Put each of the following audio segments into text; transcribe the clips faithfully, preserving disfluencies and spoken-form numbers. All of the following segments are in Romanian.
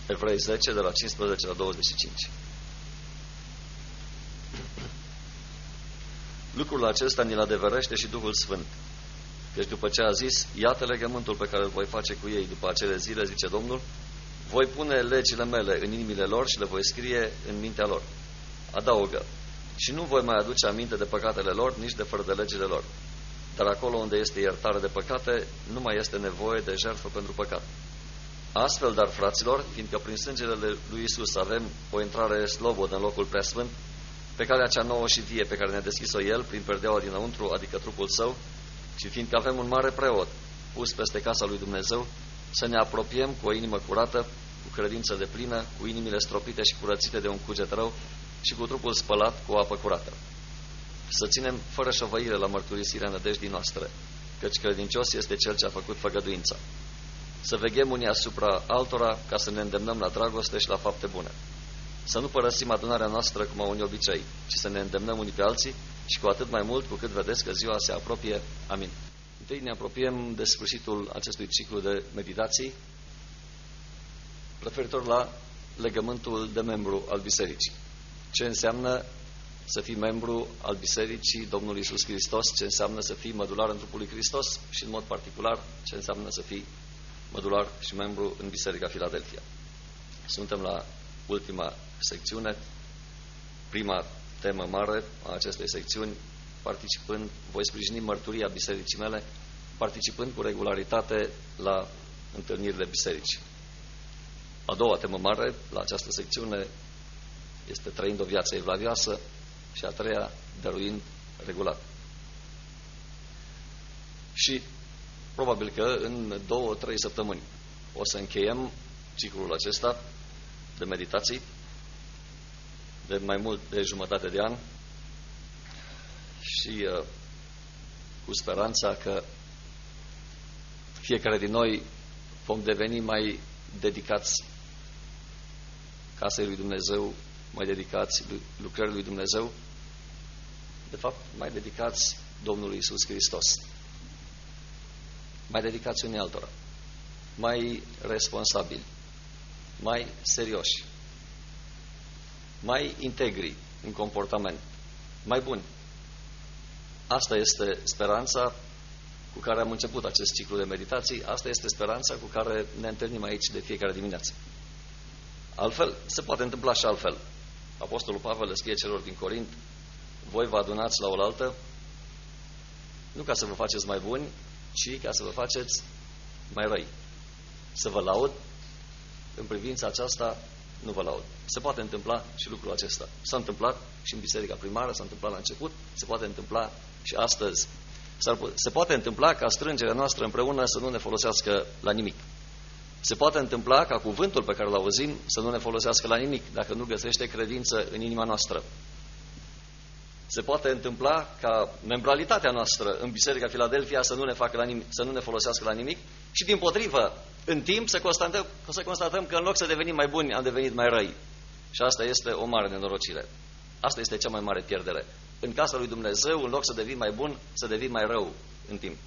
Evrei zece, de la cincisprezece la douăzeci și cinci. Lucrul acesta ni-l adeverește și Duhul Sfânt. Deci după ce a zis, iată legământul pe care îl voi face cu ei după acele zile, zice Domnul, voi pune legile mele în inimile lor și le voi scrie în mintea lor. Adaugă, și nu voi mai aduce aminte de păcatele lor, nici de fără de legile lor. Dar acolo unde este iertare de păcate, nu mai este nevoie de jertfă pentru păcat. Astfel, dar, fraților, fiindcă prin sângele lui Iisus avem o intrare slobodă în locul preasfânt, pe calea cea nouă și vie pe care ne-a deschis-o El prin perdeaua dinăuntru, adică trupul Său, și fiindcă avem un mare preot pus peste casa lui Dumnezeu, să ne apropiem cu o inimă curată, cu credință deplină, cu inimile stropite și curățite de un cuget rău și cu trupul spălat cu o apă curată. Să ținem fără șovăire la mărturisirea nădejdii noastre, căci credincios este Cel ce a făcut făgăduința. Să veghem unii asupra altora ca să ne îndemnăm la dragoste și la fapte bune. Să nu părăsim adunarea noastră cum au unii obicei, ci să ne îndemnăm unii pe alții și cu atât mai mult cu cât vedeți că ziua se apropie. Amin. Întâi ne apropiem de sfârșitul acestui ciclu de meditații referitor la legământul de membru al Bisericii. Ce înseamnă să fii membru al Bisericii Domnului Iisus Hristos, ce înseamnă să fii mădular în trupul lui Hristos și în mod particular ce înseamnă să fii mădular și membru în Biserica Filadelfia. Suntem la ultima secțiune, prima temă mare a acestei secțiuni, participând, voi sprijini mărturia bisericii mele, participând cu regularitate la întâlnirile bisericii. A doua temă mare la această secțiune este trăind o viață evlavioasă și a treia, dăruind regulat. Și probabil că în două, trei săptămâni o să încheiem ciclul acesta de meditații de mai mult de jumătate de an și uh, cu speranța că fiecare din noi vom deveni mai dedicați casei lui Dumnezeu, mai dedicați lucrării lui Dumnezeu, de fapt mai dedicați Domnului Iisus Hristos, mai dedicați unii altora, mai responsabili, mai serioși, mai integri în comportament, mai buni. Asta este speranța cu care am început acest ciclu de meditații, asta este speranța cu care ne întâlnim aici de fiecare dimineață. Altfel, se poate întâmpla și altfel. Apostolul Pavel le scrie celor din Corint, voi vă adunați la oaltă, nu ca să vă faceți mai buni, ci ca să vă faceți mai răi. Să vă laud, în privința aceasta nu vă laud. Se poate întâmpla și lucrul acesta. S-a întâmplat și în biserica primară, s-a întâmplat la început, se poate întâmpla și astăzi. Se poate întâmpla ca strângerea noastră împreună să nu ne folosească la nimic. Se poate întâmpla ca cuvântul pe care îl auzim să nu ne folosească la nimic, dacă nu găsește credință în inima noastră. Se poate întâmpla ca membralitatea noastră în Biserica Filadelfia să nu ne facă la nimic, să nu ne folosească la nimic și dimpotrivă, în timp să constatăm, să constatăm că în loc să devenim mai buni, am devenit mai răi. Și asta este o mare nenorocire. Asta este cea mai mare pierdere. În casa lui Dumnezeu, în loc să devii mai bun, să devii mai rău în timp.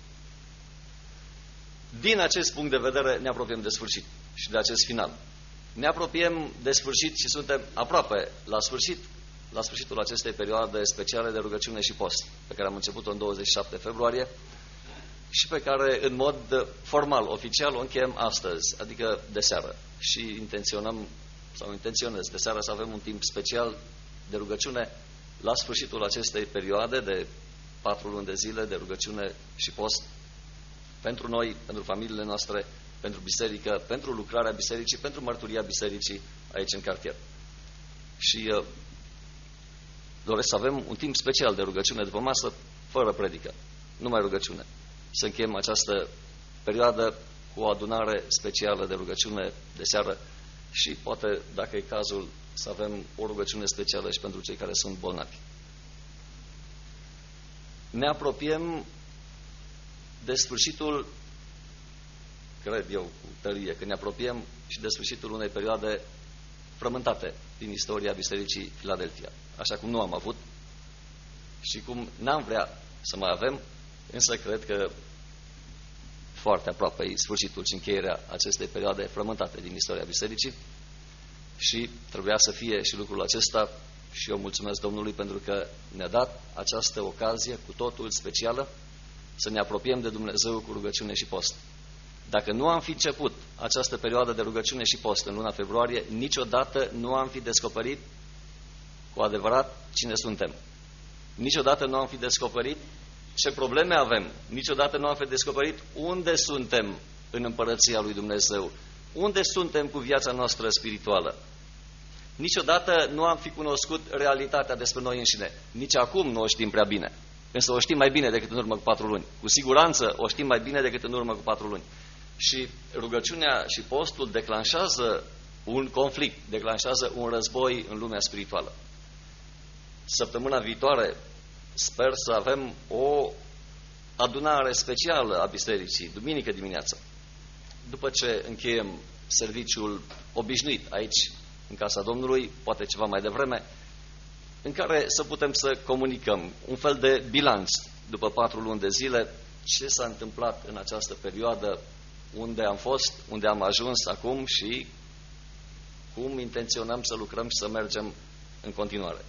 Din acest punct de vedere ne apropiem de sfârșit și de acest final. Ne apropiem de sfârșit și suntem aproape la sfârșit, la sfârșitul acestei perioade speciale de rugăciune și post, pe care am început-o în douăzeci și șapte februarie și pe care în mod formal, oficial, o încheiem astăzi, adică de seară. Și intenționăm, sau intenționez de seară să avem un timp special de rugăciune la sfârșitul acestei perioade de patru luni de zile de rugăciune și post pentru noi, pentru familiile noastre, pentru biserică, pentru lucrarea bisericii, pentru mărturia bisericii aici în cartier. Și uh, doresc să avem un timp special de rugăciune după masă, fără predică, numai rugăciune. Să încheiem această perioadă cu o adunare specială de rugăciune de seară și poate, dacă e cazul, să avem o rugăciune specială și pentru cei care sunt bolnavi. Ne apropiem de sfârșitul, cred eu cu tărie, că ne apropiem și de sfârșitul unei perioade frământate din istoria Bisericii Filadelfia. Așa cum nu am avut și cum n-am vrea să mai avem, însă cred că foarte aproape e sfârșitul și încheierea acestei perioade frământate din istoria Bisericii Și trebuia să fie și lucrul acesta și eu mulțumesc Domnului pentru că ne-a dat această ocazie cu totul specială să ne apropiem de Dumnezeu cu rugăciune și post. Dacă nu am fi început această perioadă de rugăciune și post în luna februarie, niciodată nu am fi descoperit cu adevărat cine suntem. Niciodată nu am fi descoperit ce probleme avem. Niciodată nu am fi descoperit unde suntem în împărăția lui Dumnezeu. Unde suntem cu viața noastră spirituală. Niciodată nu am fi cunoscut realitatea despre noi înșine. Nici acum nu o știm prea bine. Însă o știm mai bine decât în urmă cu patru luni. Cu siguranță o știm mai bine decât în urmă cu patru luni. Și rugăciunea și postul declanșează un conflict, declanșează un război în lumea spirituală. Săptămâna viitoare sper să avem o adunare specială a bisericii, duminică dimineața. După ce încheiem serviciul obișnuit aici, în casa Domnului, poate ceva mai devreme, în care să putem să comunicăm un fel de bilanț după patru luni de zile, ce s-a întâmplat în această perioadă, unde am fost, unde am ajuns acum și cum intenționăm să lucrăm și să mergem în continuare.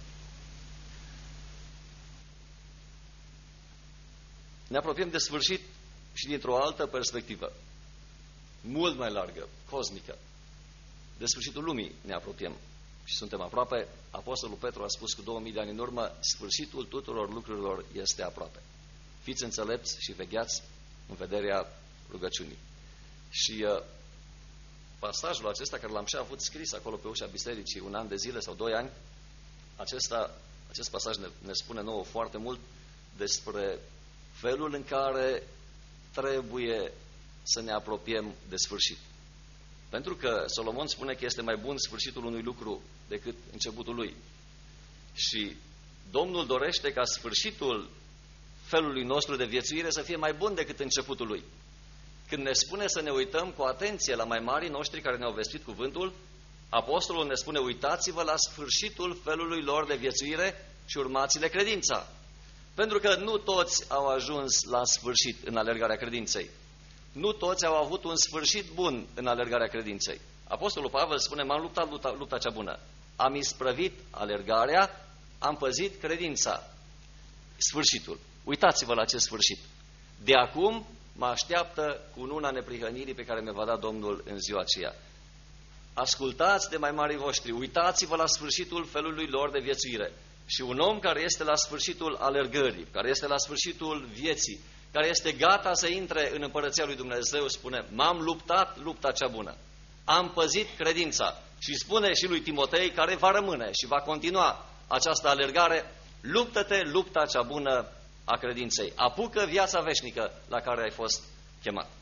Ne apropiem de sfârșit și dintr-o altă perspectivă, mult mai largă, cosmică. De sfârșitul lumii ne apropiem și suntem aproape. Apostolul Petru a spus cu două mii de ani în urmă, sfârșitul tuturor lucrurilor este aproape. Fiți înțelepți și vegheați în vederea rugăciunii. Și uh, pasajul acesta care l-am și avut scris acolo pe ușa bisericii un an de zile sau doi ani, acesta, acest pasaj ne, ne spune nouă foarte mult despre felul în care trebuie să ne apropiem de sfârșit. Pentru că Solomon spune că este mai bun sfârșitul unui lucru decât începutul lui. Și Domnul dorește ca sfârșitul felului nostru de viețuire să fie mai bun decât începutul lui. Când ne spune să ne uităm cu atenție la mai marii noștri care ne-au vestit cuvântul, apostolul ne spune, uitați-vă la sfârșitul felului lor de viețuire și urmați-le credința. Pentru că nu toți au ajuns la sfârșit în alergarea credinței. Nu toți au avut un sfârșit bun în alergarea credinței. Apostolul Pavel spune, m-am luptat lupta, lupta cea bună. Am isprăvit alergarea, am păzit credința. Sfârșitul. Uitați-vă la acest sfârșit. De acum mă așteaptă cununa neprihănirii pe care mi-o va da Domnul în ziua aceea. Ascultați de mai marii voștri, uitați-vă la sfârșitul felului lor de viețuire. Și un om care este la sfârșitul alergării, care este la sfârșitul vieții, care este gata să intre în împărăția lui Dumnezeu, spune, m-am luptat lupta cea bună, am păzit credința. Și spune și lui Timotei, care va rămâne și va continua această alergare, luptă-te lupta cea bună a credinței. Apucă viața veșnică la care ai fost chemat.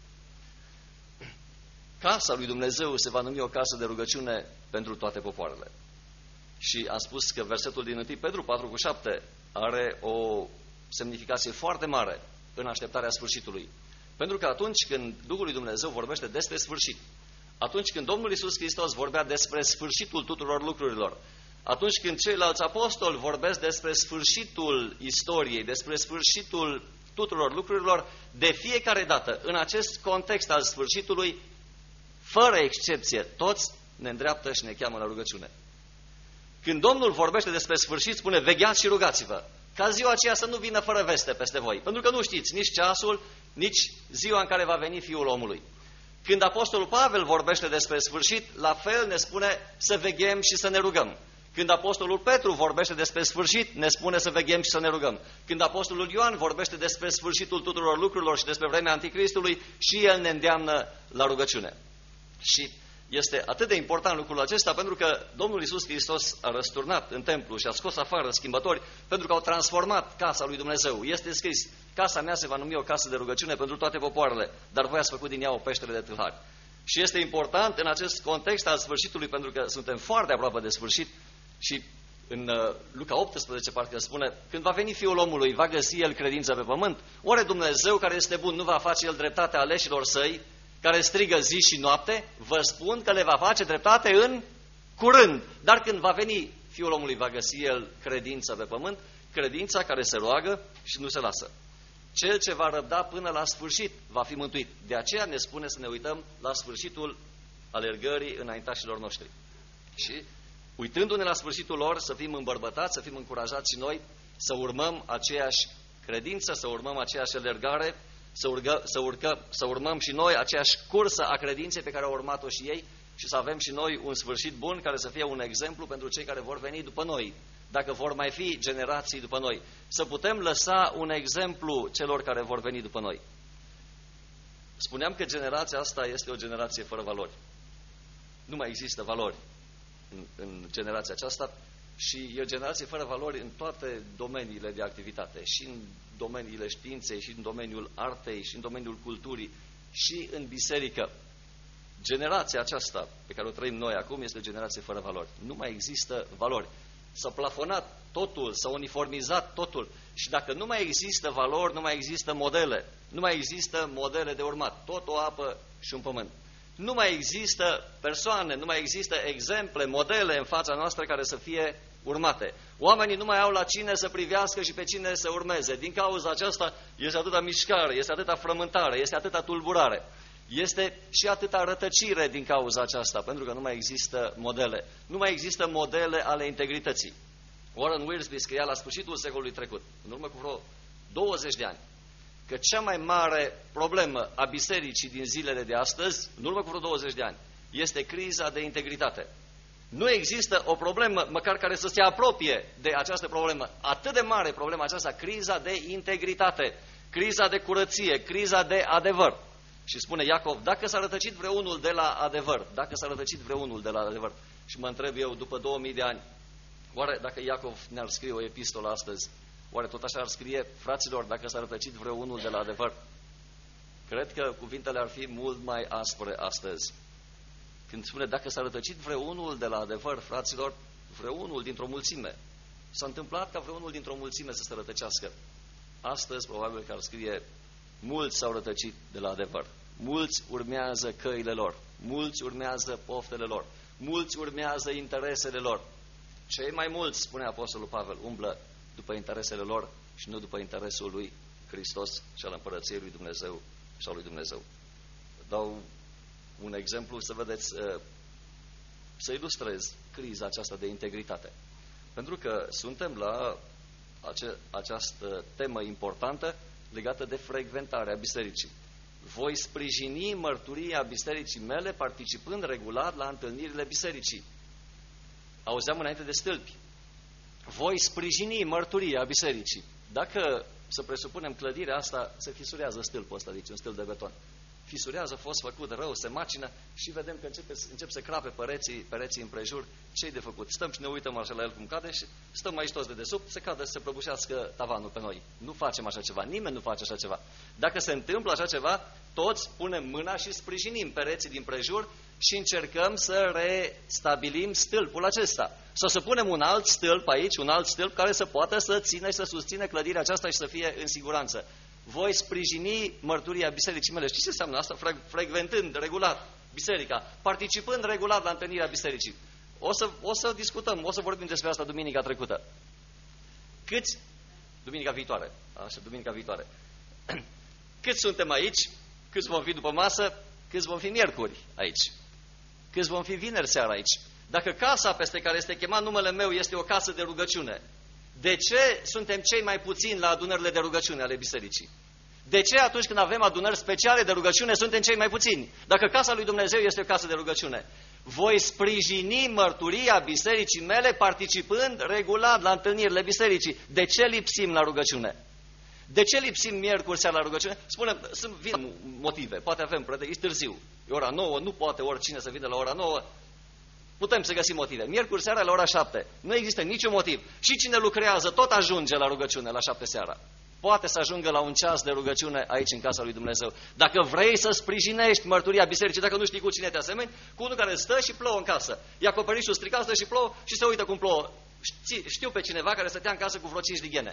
Casa lui Dumnezeu se va numi o casă de rugăciune pentru toate popoarele. Și am spus că versetul din întâi Petru patru cu șapte are o semnificație foarte mare în așteptarea sfârșitului. Pentru că atunci când Duhul lui Dumnezeu vorbește despre sfârșit, atunci când Domnul Iisus Hristos vorbea despre sfârșitul tuturor lucrurilor, atunci când ceilalți apostoli vorbesc despre sfârșitul istoriei, despre sfârșitul tuturor lucrurilor, de fiecare dată, în acest context al sfârșitului, fără excepție, toți ne îndreaptă și ne cheamă la rugăciune. Când Domnul vorbește despre sfârșit, spune, vegheați și rugați-vă, ca ziua aceea să nu vină fără veste peste voi, pentru că nu știți nici ceasul, nici ziua în care va veni Fiul omului. Când Apostolul Pavel vorbește despre sfârșit, la fel ne spune să veghem și să ne rugăm. Când Apostolul Petru vorbește despre sfârșit, ne spune să veghem și să ne rugăm. Când Apostolul Ioan vorbește despre sfârșitul tuturor lucrurilor și despre vremea Anticristului, și el ne îndeamnă la rugăciune. Și este atât de important lucrul acesta pentru că Domnul Iisus Hristos a răsturnat în templu și a scos afară schimbători pentru că au transformat casa lui Dumnezeu. Este scris, casa mea se va numi o casă de rugăciune pentru toate popoarele, dar voi ați făcut din ea o peșteră de tâlhari. Și este important în acest context al sfârșitului, pentru că suntem foarte aproape de sfârșit și în uh, Luca optsprezece parcă spune, când va veni Fiul omului, va găsi el credință pe pământ? Oare Dumnezeu care este bun nu va face el dreptate aleșilor săi, care strigă zi și noapte? Vă spun că le va face dreptate în curând. Dar când va veni Fiul omului, va găsi el credință pe pământ, credința care se roagă și nu se lasă. Cel ce va răbda până la sfârșit va fi mântuit. De aceea ne spune să ne uităm la sfârșitul alergării înaintașilor noștri. Și uitându-ne la sfârșitul lor, să fim îmbărbătați, să fim încurajați și noi să urmăm aceeași credință, să urmăm aceeași alergare, să, urgă, să, urcă, să urmăm și noi aceeași cursă a credinței pe care au urmat-o și ei și să avem și noi un sfârșit bun care să fie un exemplu pentru cei care vor veni după noi, dacă vor mai fi generații după noi. Să putem lăsa un exemplu celor care vor veni după noi. Spuneam că generația asta este o generație fără valori. Nu mai există valori în, în generația aceasta și e o generație fără valori în toate domeniile de activitate, și în domeniile științei, și în domeniul artei, și în domeniul culturii, și în biserică. Generația aceasta pe care o trăim noi acum este o generație fără valori. Nu mai există valori. S-a plafonat totul, s-a uniformizat totul și dacă nu mai există valori, nu mai există modele, nu mai există modele de urmat, tot o apă și un pământ. Nu mai există persoane, nu mai există exemple, modele în fața noastră care să fie urmate. Oamenii nu mai au la cine să privească și pe cine să urmeze. Din cauza aceasta este atâta mișcare, este atâta frământare, este atâta tulburare. Este și atâta rătăcire din cauza aceasta, pentru că nu mai există modele. Nu mai există modele ale integrității. Warren Wiersbe scria la sfârșitul secolului trecut, în urmă cu vreo douăzeci de ani, că cea mai mare problemă a bisericii din zilele de astăzi, în urmă cu vreo douăzeci de ani, este criza de integritate. Nu există o problemă, măcar care să se apropie de această problemă. Atât de mare problema aceasta, criza de integritate, criza de curăție, criza de adevăr. Și spune Iacov, dacă s-a rătăcit vreunul de la adevăr, dacă s-a rătăcit vreunul de la adevăr, și mă întreb eu, după două mii de ani, oare dacă Iacov ne-ar scrie o epistolă astăzi, oare tot așa ar scrie, fraților, dacă s-a rătăcit vreunul de la adevăr? Cred că cuvintele ar fi mult mai aspre astăzi. Când spune, dacă s-a rătăcit vreunul de la adevăr, fraților, vreunul dintr-o mulțime. S-a întâmplat ca vreunul dintr-o mulțime să se rătăcească. Astăzi, probabil că ar scrie, mulți s-au rătăcit de la adevăr. Mulți urmează căile lor. Mulți urmează poftele lor. Mulți urmează interesele lor. Cei mai mulți, spune Apostolul Pavel, umblă după interesele lor și nu după interesul lui Hristos și al împărăției lui Dumnezeu și al lui Dumnezeu. Dau un exemplu să vedeți, să ilustrez criza aceasta de integritate. Pentru că suntem la ace această temă importantă legată de frecventarea bisericii. Voi sprijini mărturia bisericii mele participând regulat la întâlnirile bisericii. Auzeam înainte de stâlpi. Voi sprijini mărturia bisericii. Dacă să presupunem clădirea asta, se fisurează stâlpul ăsta, deci un stâlp de beton. Fisurează, a fost făcut rău, se macină și vedem că începe, încep să crape pereții, pereții împrejur. Ce-i de făcut? Stăm și ne uităm așa la el cum cade și stăm aici toți de desubt, se cadă să se prăbușească tavanul pe noi. Nu facem așa ceva, nimeni nu face așa ceva. Dacă se întâmplă așa ceva, toți punem mâna și sprijinim pereții din prejur și încercăm să restabilim stâlpul acesta. Sau să punem un alt stâlp aici, un alt stâlp care să poată să țină și să susțină clădirea aceasta și să fie în siguranță. Voi sprijini mărturia bisericii mele. Știți ce înseamnă asta? Frecventând regulat biserica, participând regulat la întâlnirea bisericii. O să, o să discutăm, o să vorbim despre asta duminica trecută. Câți? Duminica viitoare. Așa, duminica viitoare. Câți suntem aici? Câți vom fi după masă? Câți vom fi miercuri aici? Câți vom fi vineri seara aici? Dacă casa peste care este chemat numele meu este o casă de rugăciune, de ce suntem cei mai puțini la adunările de rugăciune ale bisericii? De ce atunci când avem adunări speciale de rugăciune suntem cei mai puțini? Dacă casa lui Dumnezeu este o casă de rugăciune. Voi sprijini mărturia bisericii mele participând regulat la întâlnirile bisericii. De ce lipsim la rugăciune? De ce lipsim miercuri seara la rugăciune? Spunem, sunt vin motive. Poate avem prădări, e târziu. E ora nouă, nu poate oricine să vină la ora nouă. Putem să găsim motive. Miercuri seara la ora șapte. Nu există niciun motiv. Și cine lucrează tot ajunge la rugăciune la șapte seara. Poate să ajungă la un ceas de rugăciune aici în casa lui Dumnezeu. Dacă vrei să sprijinești mărturia bisericii, dacă nu știi cu cine te asemeni, cu unul care stă și plouă în casă. E acoperișul stricat, stă și plouă și se uită cum plouă. Știu pe cineva care stătea în casă cu vreo cinci lighene.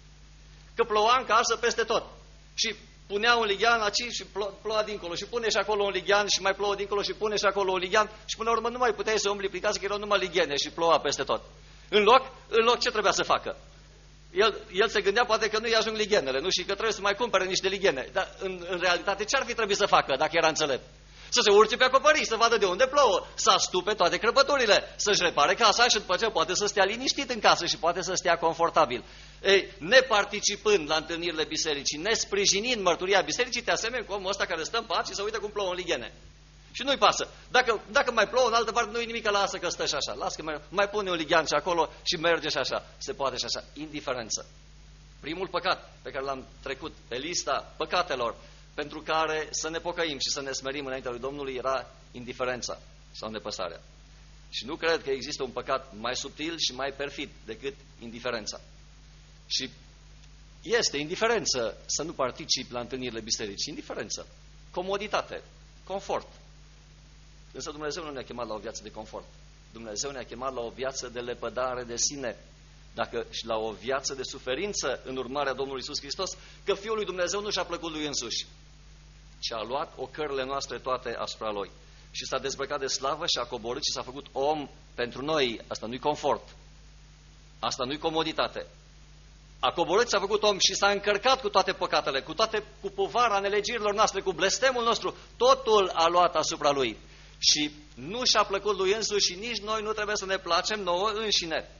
Că ploua în casă peste tot. Și punea un lighean aici și ploua dincolo și pune și acolo un lighean și mai plouă dincolo și pune și acolo un lighean și până la urmă nu mai puteai să umbli prin casă că erau numai lighene și ploua peste tot. În loc, în loc ce trebuia să facă? El, el se gândea poate că nu-i ajung lighenele, nu? Și că trebuie să mai cumpere niște lighene. Dar în, în realitate ce ar fi trebuit să facă dacă era înțelept? Să se urce pe acoperiș, să vadă de unde plouă, să astupe toate crăpăturile, să-și repare casa și după aceea poate să stea liniștit în casă și poate să stea confortabil. Ei, neparticipând la întâlnirile bisericii, nesprijinind mărturia bisericii, te asemeni cu omul ăsta care stă în pat și se uită cum plouă în lighene. Și nu-i pasă. Dacă, dacă mai plouă în altă parte, nu-i nimic, lasă că stă și așa. Lasă că mai, mai pune un lighean și acolo și merge și așa. Se poate și așa. Indiferență. Primul păcat pe care l-am trecut pe lista păcatelor pentru care să ne pocăim și să ne smerim înaintea lui Domnului era indiferența sau nepăsarea. Și nu cred că există un păcat mai subtil și mai perfid decât indiferența. Și este indiferență să nu participi la întâlnirile bisericii. Indiferență. Comoditate. Confort. Însă Dumnezeu nu ne-a chemat la o viață de confort. Dumnezeu ne-a chemat la o viață de lepădare de sine. Dacă și la o viață de suferință în urmarea Domnului Iisus Hristos, că Fiul lui Dumnezeu nu și-a plăcut lui însuși, ci a luat ocările noastre toate asupra Lui. Și s-a dezbrăcat de slavă și a coborât și s-a făcut om pentru noi. Asta nu-i confort. Asta nu-i comoditate. A coborât, s-a făcut om și s-a încărcat cu toate păcatele, cu toate, cu povara nelegirilor noastre, cu blestemul nostru. Totul a luat asupra Lui. Și nu și-a plăcut lui însuși și nici noi nu trebuie să ne placem nouă înșine.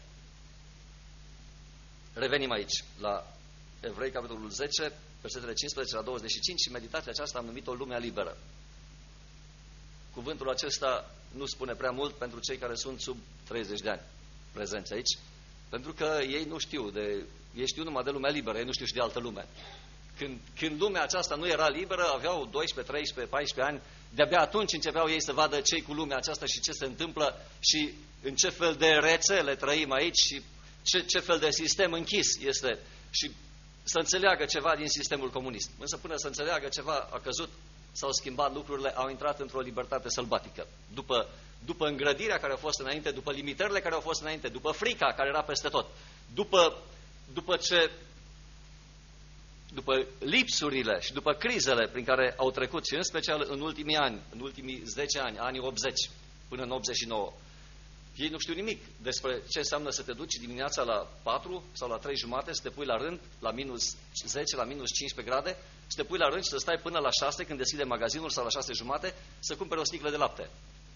Revenim aici la Evrei, capitolul zece, versetele cincisprezece la douăzeci și cinci și meditația aceasta am numit-o lumea liberă. Cuvântul acesta nu spune prea mult pentru cei care sunt sub treizeci de ani prezenți aici, pentru că ei nu știu de, ei știu numai de lumea liberă, ei nu știu și de altă lume. Când, când lumea aceasta nu era liberă, aveau doisprezece, treisprezece, paisprezece ani, de-abia atunci începeau ei să vadă ce-i cu lumea aceasta și ce se întâmplă și în ce fel de rețele trăim aici și ce, ce fel de sistem închis este și să înțeleagă ceva din sistemul comunist. Însă până să înțeleagă ceva a căzut, s-au schimbat lucrurile, au intrat într-o libertate sălbatică. După, după îngrădirea care a fost înainte, după limitările care au fost înainte, după frica care era peste tot, după, după ce... după lipsurile și după crizele prin care au trecut și în special în ultimii ani, în ultimii zece ani, anii optzeci până în optzeci și nouă, ei nu știu nimic despre ce înseamnă să te duci dimineața la patru sau la trei jumate, să te pui la rând la minus zece, la minus cincisprezece grade, să te pui la rând și să stai până la șase când deschide magazinul sau la șase jumate să cumperi o sticlă de lapte.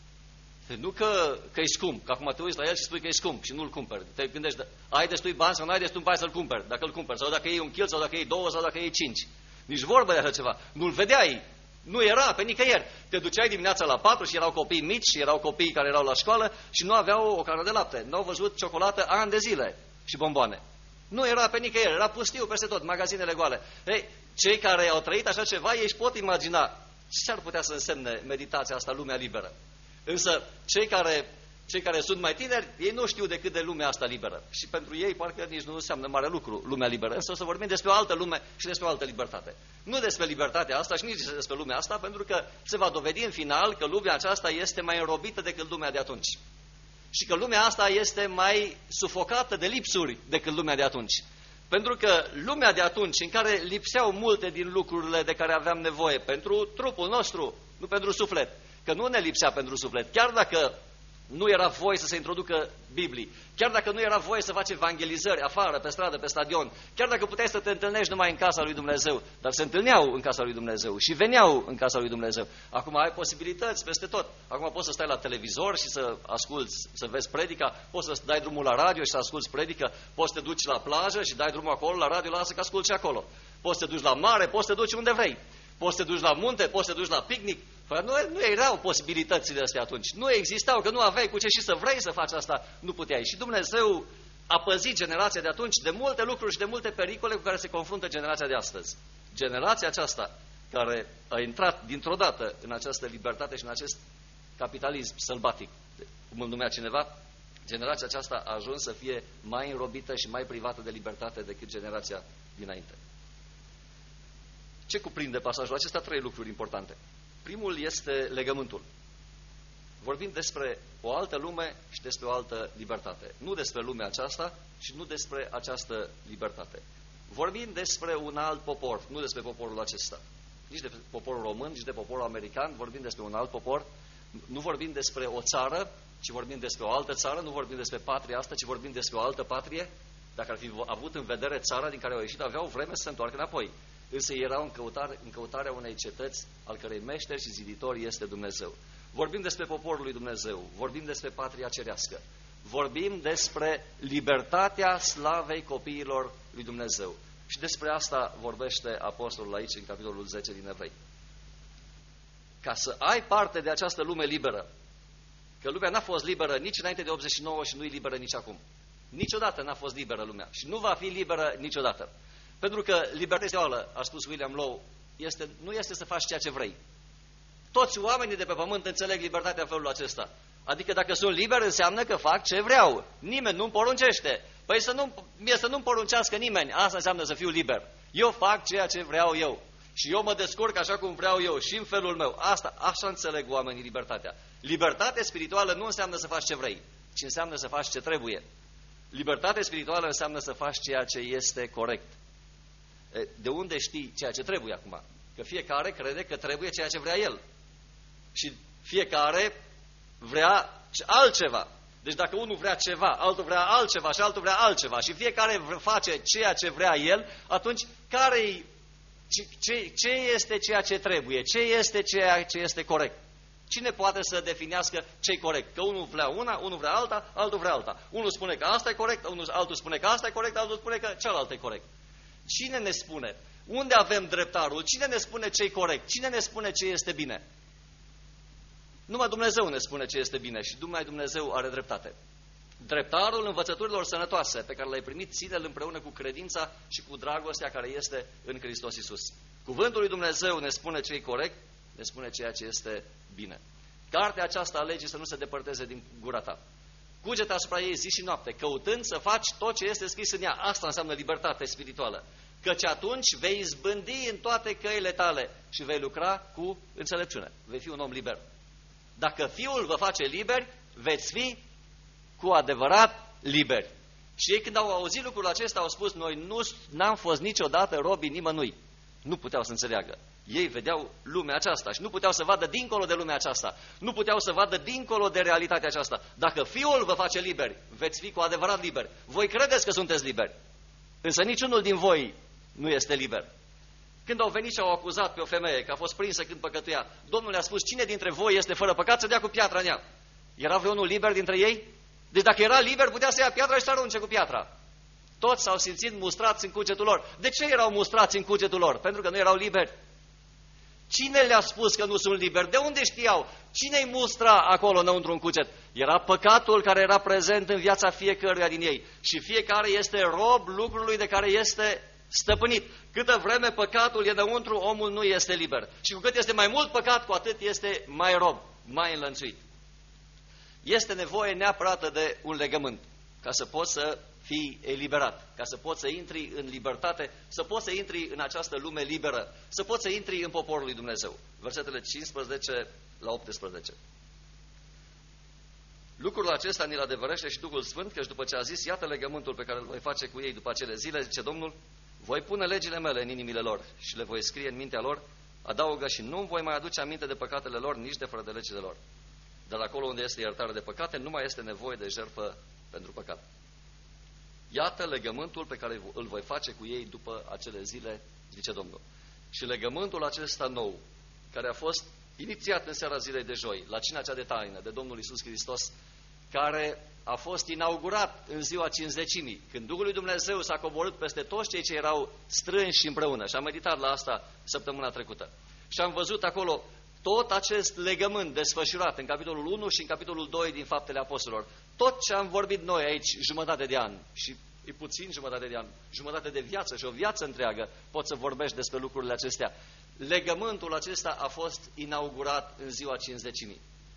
Nu că, că e scump, că acum te uiți la el și spui că e scump și nu-l cumperi. Te gândești, ai destui bani sau nu ai destui bani să-l cumperi, dacă îl cumperi, sau dacă iei un kil, sau dacă iei două, sau dacă iei cinci. Nici vorbă de așa ceva. Nu-l vedeai. Nu era pe nicăieri. Te duceai dimineața la patru și erau copii mici și erau copii care erau la școală și nu aveau o cană de lapte. Nu au văzut ciocolată ani de zile și bomboane. Nu era pe nicăieri, era pustiu peste tot, magazinele goale. Ei, cei care au trăit așa ceva, ei își pot imagina ce ar putea să însemne meditația asta, lumea liberă. Însă cei care, cei care sunt mai tineri, ei nu știu decât de lumea asta liberă. Și pentru ei parcă nici nu înseamnă mare lucru lumea liberă. Însă o să vorbim despre o altă lume și despre o altă libertate. Nu despre libertatea asta și nici despre lumea asta, pentru că se va dovedi în final că lumea aceasta este mai înrobită decât lumea de atunci. Și că lumea asta este mai sufocată de lipsuri decât lumea de atunci. Pentru că lumea de atunci, în care lipseau multe din lucrurile de care aveam nevoie pentru trupul nostru, nu pentru suflet, că nu ne lipsea pentru suflet, chiar dacă nu era voie să se introducă Biblii, chiar dacă nu era voie să faci evangelizări afară, pe stradă, pe stadion, chiar dacă puteai să te întâlnești numai în casa lui Dumnezeu, dar se întâlneau în casa lui Dumnezeu și veneau în casa lui Dumnezeu. Acum ai posibilități peste tot. Acum poți să stai la televizor și să asculți, să vezi predica, poți să dai drumul la radio și să asculți predică, poți să te duci la plajă și dai drumul acolo la radio, lasă că asculți și acolo. Poți să te duci la mare, poți să te duci unde vrei. Poți să te duci la munte, poți să te duci la picnic. Păi nu, nu erau posibilitățile astea atunci. Nu existau, că nu aveai cu ce și să vrei să faci asta, nu puteai. Și Dumnezeu a păzit generația de atunci de multe lucruri și de multe pericole cu care se confruntă generația de astăzi. Generația aceasta care a intrat dintr-o dată în această libertate și în acest capitalism sălbatic, cum îl numea cineva, generația aceasta a ajuns să fie mai înrobită și mai privată de libertate decât generația dinainte. Ce cuprinde pasajul acesta? Trei lucruri importante. Primul este legământul. Vorbim despre o altă lume și despre o altă libertate. Nu despre lumea aceasta și nu despre această libertate. Vorbim despre un alt popor, nu despre poporul acesta. Nici de poporul român, nici de poporul american, vorbim despre un alt popor. Nu vorbim despre o țară, ci vorbim despre o altă țară, nu vorbim despre patria asta, ci vorbim despre o altă patrie. Dacă ar fi avut în vedere țara din care au ieșit, aveau vreme să se întoarcă înapoi. însă erau în, căutare, în căutarea unei cetăți al cărei meșter și ziditor este Dumnezeu. Vorbim despre poporul lui Dumnezeu, vorbim despre patria cerească, vorbim despre libertatea slavei copiilor lui Dumnezeu. Și despre asta vorbește apostolul aici în capitolul zece din Evrei. Ca să ai parte de această lume liberă, că lumea n-a fost liberă nici înainte de optzeci și nouă și nu e liberă nici acum. Niciodată n-a fost liberă lumea și nu va fi liberă niciodată. Pentru că libertatea, a spus William Law, este, nu este să faci ceea ce vrei. Toți oamenii de pe pământ înțeleg libertatea în felul acesta. Adică dacă sunt liber, înseamnă că fac ce vreau. Nimeni nu-mi poruncește. Păi să nu, mie să nu-mi poruncească nimeni. Asta înseamnă să fiu liber. Eu fac ceea ce vreau eu. Și eu mă descurc așa cum vreau eu și în felul meu. Asta, așa înțeleg oamenii libertatea. Libertatea spirituală nu înseamnă să faci ce vrei, ci înseamnă să faci ce trebuie. Libertatea spirituală înseamnă să faci ceea ce este corect. De unde știi ceea ce trebuie acum? Că fiecare crede că trebuie ceea ce vrea el. Și fiecare vrea altceva. Deci dacă unul vrea ceva, altul vrea altceva și altul vrea altceva și fiecare face ceea ce vrea el, atunci care ce, ce este ceea ce trebuie? Ce este ceea ce este corect? Cine poate să definească ce-i corect? Că unul vrea una, unul vrea alta, altul vrea alta. Unul spune că asta e corect, unul, altul spune că asta e corect, altul spune că cealalt e corect. Cine ne spune? Unde avem dreptarul? Cine ne spune ce-i corect? Cine ne spune ce este bine? Numai Dumnezeu ne spune ce este bine și numai Dumnezeu are dreptate. Dreptarul învățăturilor sănătoase pe care le-ai primit, ține-l împreună cu credința și cu dragostea care este în Hristos Iisus. Cuvântul lui Dumnezeu ne spune ce e corect, ne spune ceea ce este bine. Cartea aceasta a legii să nu se depărteze din gura ta. Cugete asupra ei zi și noapte, căutând să faci tot ce este scris în ea. Asta înseamnă libertate spirituală. Căci atunci vei izbândi în toate căile tale și vei lucra cu înțelepciune. Vei fi un om liber. Dacă Fiul vă face liberi, veți fi cu adevărat liberi. Și ei când au auzit lucrul acesta au spus, noi nu n-am fost niciodată robii nimănui. Nu puteau să înțeleagă. Ei vedeau lumea aceasta și nu puteau să vadă dincolo de lumea aceasta. Nu puteau să vadă dincolo de realitatea aceasta. Dacă Fiul vă face liberi, veți fi cu adevărat liberi. Voi credeți că sunteți liberi, însă niciunul din voi nu este liber. Când au venit și au acuzat pe o femeie că a fost prinsă când păcătuia, Domnul le-a spus, cine dintre voi este fără păcat să dea cu piatra în ea? Era vreunul liber dintre ei? Deci dacă era liber, putea să ia piatra și să arunce cu piatra. Toți s-au simțit mustrați în cugetul lor. De ce erau mustrați în cugetul lor? Pentru că nu erau liberi. Cine le-a spus că nu sunt liberi? De unde știau? Cine-i mustra acolo înăuntru în cuget? Era păcatul care era prezent în viața fiecăruia din ei. Și fiecare este rob lucrului de care este stăpânit. Câtă vreme păcatul e înăuntru, omul nu este liber. Și cu cât este mai mult păcat, cu atât este mai rob, mai înlănțuit. Este nevoie neapărat de un legământ ca să poți să fii eliberat, ca să poți să intri în libertate, să poți să intri în această lume liberă, să poți să intri în poporul lui Dumnezeu. Versetele cincisprezece la optsprezece. Lucrul acesta ni-l adevărește și Duhul Sfânt, căci după ce a zis, iată legământul pe care îl voi face cu ei după acele zile, zice Domnul, voi pune legile mele în inimile lor și le voi scrie în mintea lor, adaugă și nu voi mai aduce aminte de păcatele lor, nici de fără de legile lor. Dar acolo unde este iertare de păcate, nu mai este nevoie de jertfă pentru păcat. Iată legământul pe care îl voi face cu ei după acele zile, zice Domnul. Și legământul acesta nou, care a fost inițiat în seara zilei de joi, la cina cea de taină, de Domnul Iisus Hristos, care a fost inaugurat în ziua Cincizecimii, când Duhul lui Dumnezeu s-a coborât peste toți cei ce erau strânși împreună. Și am meditat la asta săptămâna trecută. Și am văzut acolo tot acest legământ desfășurat în capitolul unu și în capitolul doi din Faptele Apostolilor. Tot ce am vorbit noi aici jumătate de an și e puțin jumătate de an, jumătate de viață și o viață întreagă, poți să vorbești despre lucrurile acestea. Legământul acesta a fost inaugurat în ziua Cincizecimii.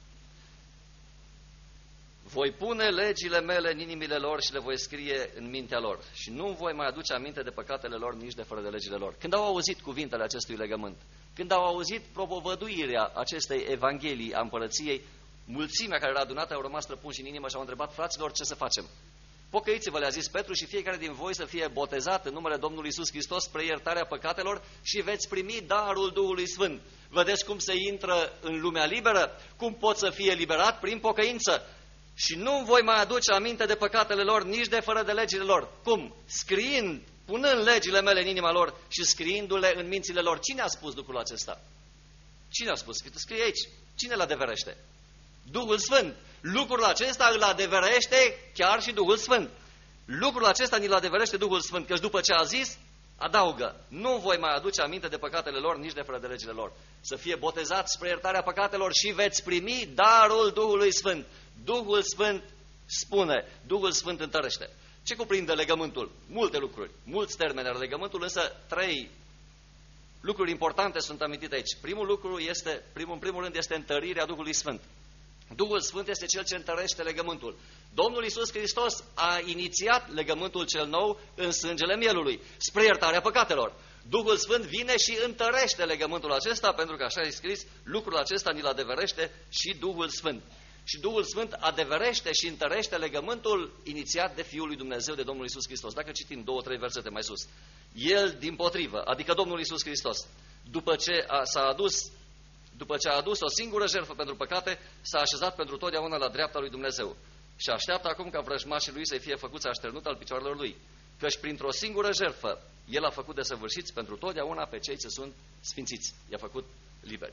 Voi pune legile mele în inimile lor și le voi scrie în mintea lor și nu voi mai aduce aminte de păcatele lor, nici de fără de legile lor. Când au auzit cuvintele acestui legământ, când au auzit propovăduirea acestei evanghelii a împărăției, mulțimea care era adunată au rămas străpunși în inimă și au întrebat, fraților, ce să facem? Pocăiți-vă, le-a zis Petru, și fiecare din voi să fie botezat în numele Domnului Iisus Hristos spre iertarea păcatelor și veți primi darul Duhului Sfânt. Vedeți cum se intră în lumea liberă? Cum pot să fie eliberat? Prin pocăință. Și nu voi mai aduce aminte de păcatele lor, nici de fără de legile lor. Cum? Scriind punând legile mele în inima lor și scriindu-le în mințile lor. Cine a spus lucrul acesta? Cine a spus? Scrie aici. Cine îl adeverește? Duhul Sfânt. Lucrul acesta îl adeverește chiar și Duhul Sfânt. Lucrul acesta ni-l adeverește Duhul Sfânt, căci după ce a zis, adaugă, nu voi mai aduce aminte de păcatele lor, nici de fără de legile lor. Să fie botezați spre iertarea păcatelor și veți primi darul Duhului Sfânt. Duhul Sfânt spune, Duhul Sfânt întărește. Ce cuprinde legământul? Multe lucruri, mulți termeni ale legământului, însă trei lucruri importante sunt amintite aici. Primul lucru este, primul, în primul rând, este întărirea Duhului Sfânt. Duhul Sfânt este Cel ce întărește legământul. Domnul Iisus Hristos a inițiat legământul cel nou în sângele mielului, spre iertarea păcatelor. Duhul Sfânt vine și întărește legământul acesta, pentru că așa e scris, lucrul acesta ni-l adeverește și Duhul Sfânt. Și Duhul Sfânt adeverește și întărește legământul inițiat de Fiul lui Dumnezeu, de Domnul Iisus Hristos. Dacă citim două, trei versete mai sus. El, dimpotrivă, adică Domnul Iisus Hristos, după ce a, s-a adus După ce a adus o singură jertfă pentru păcate, s-a așezat pentru totdeauna la dreapta lui Dumnezeu și așteaptă acum ca vrăjmașii lui să fie făcuți așternut al picioarelor lui, căci printr-o singură jertfă el a făcut desăvârșiți pentru totdeauna pe cei ce sunt sfințiți. I-a făcut liberi.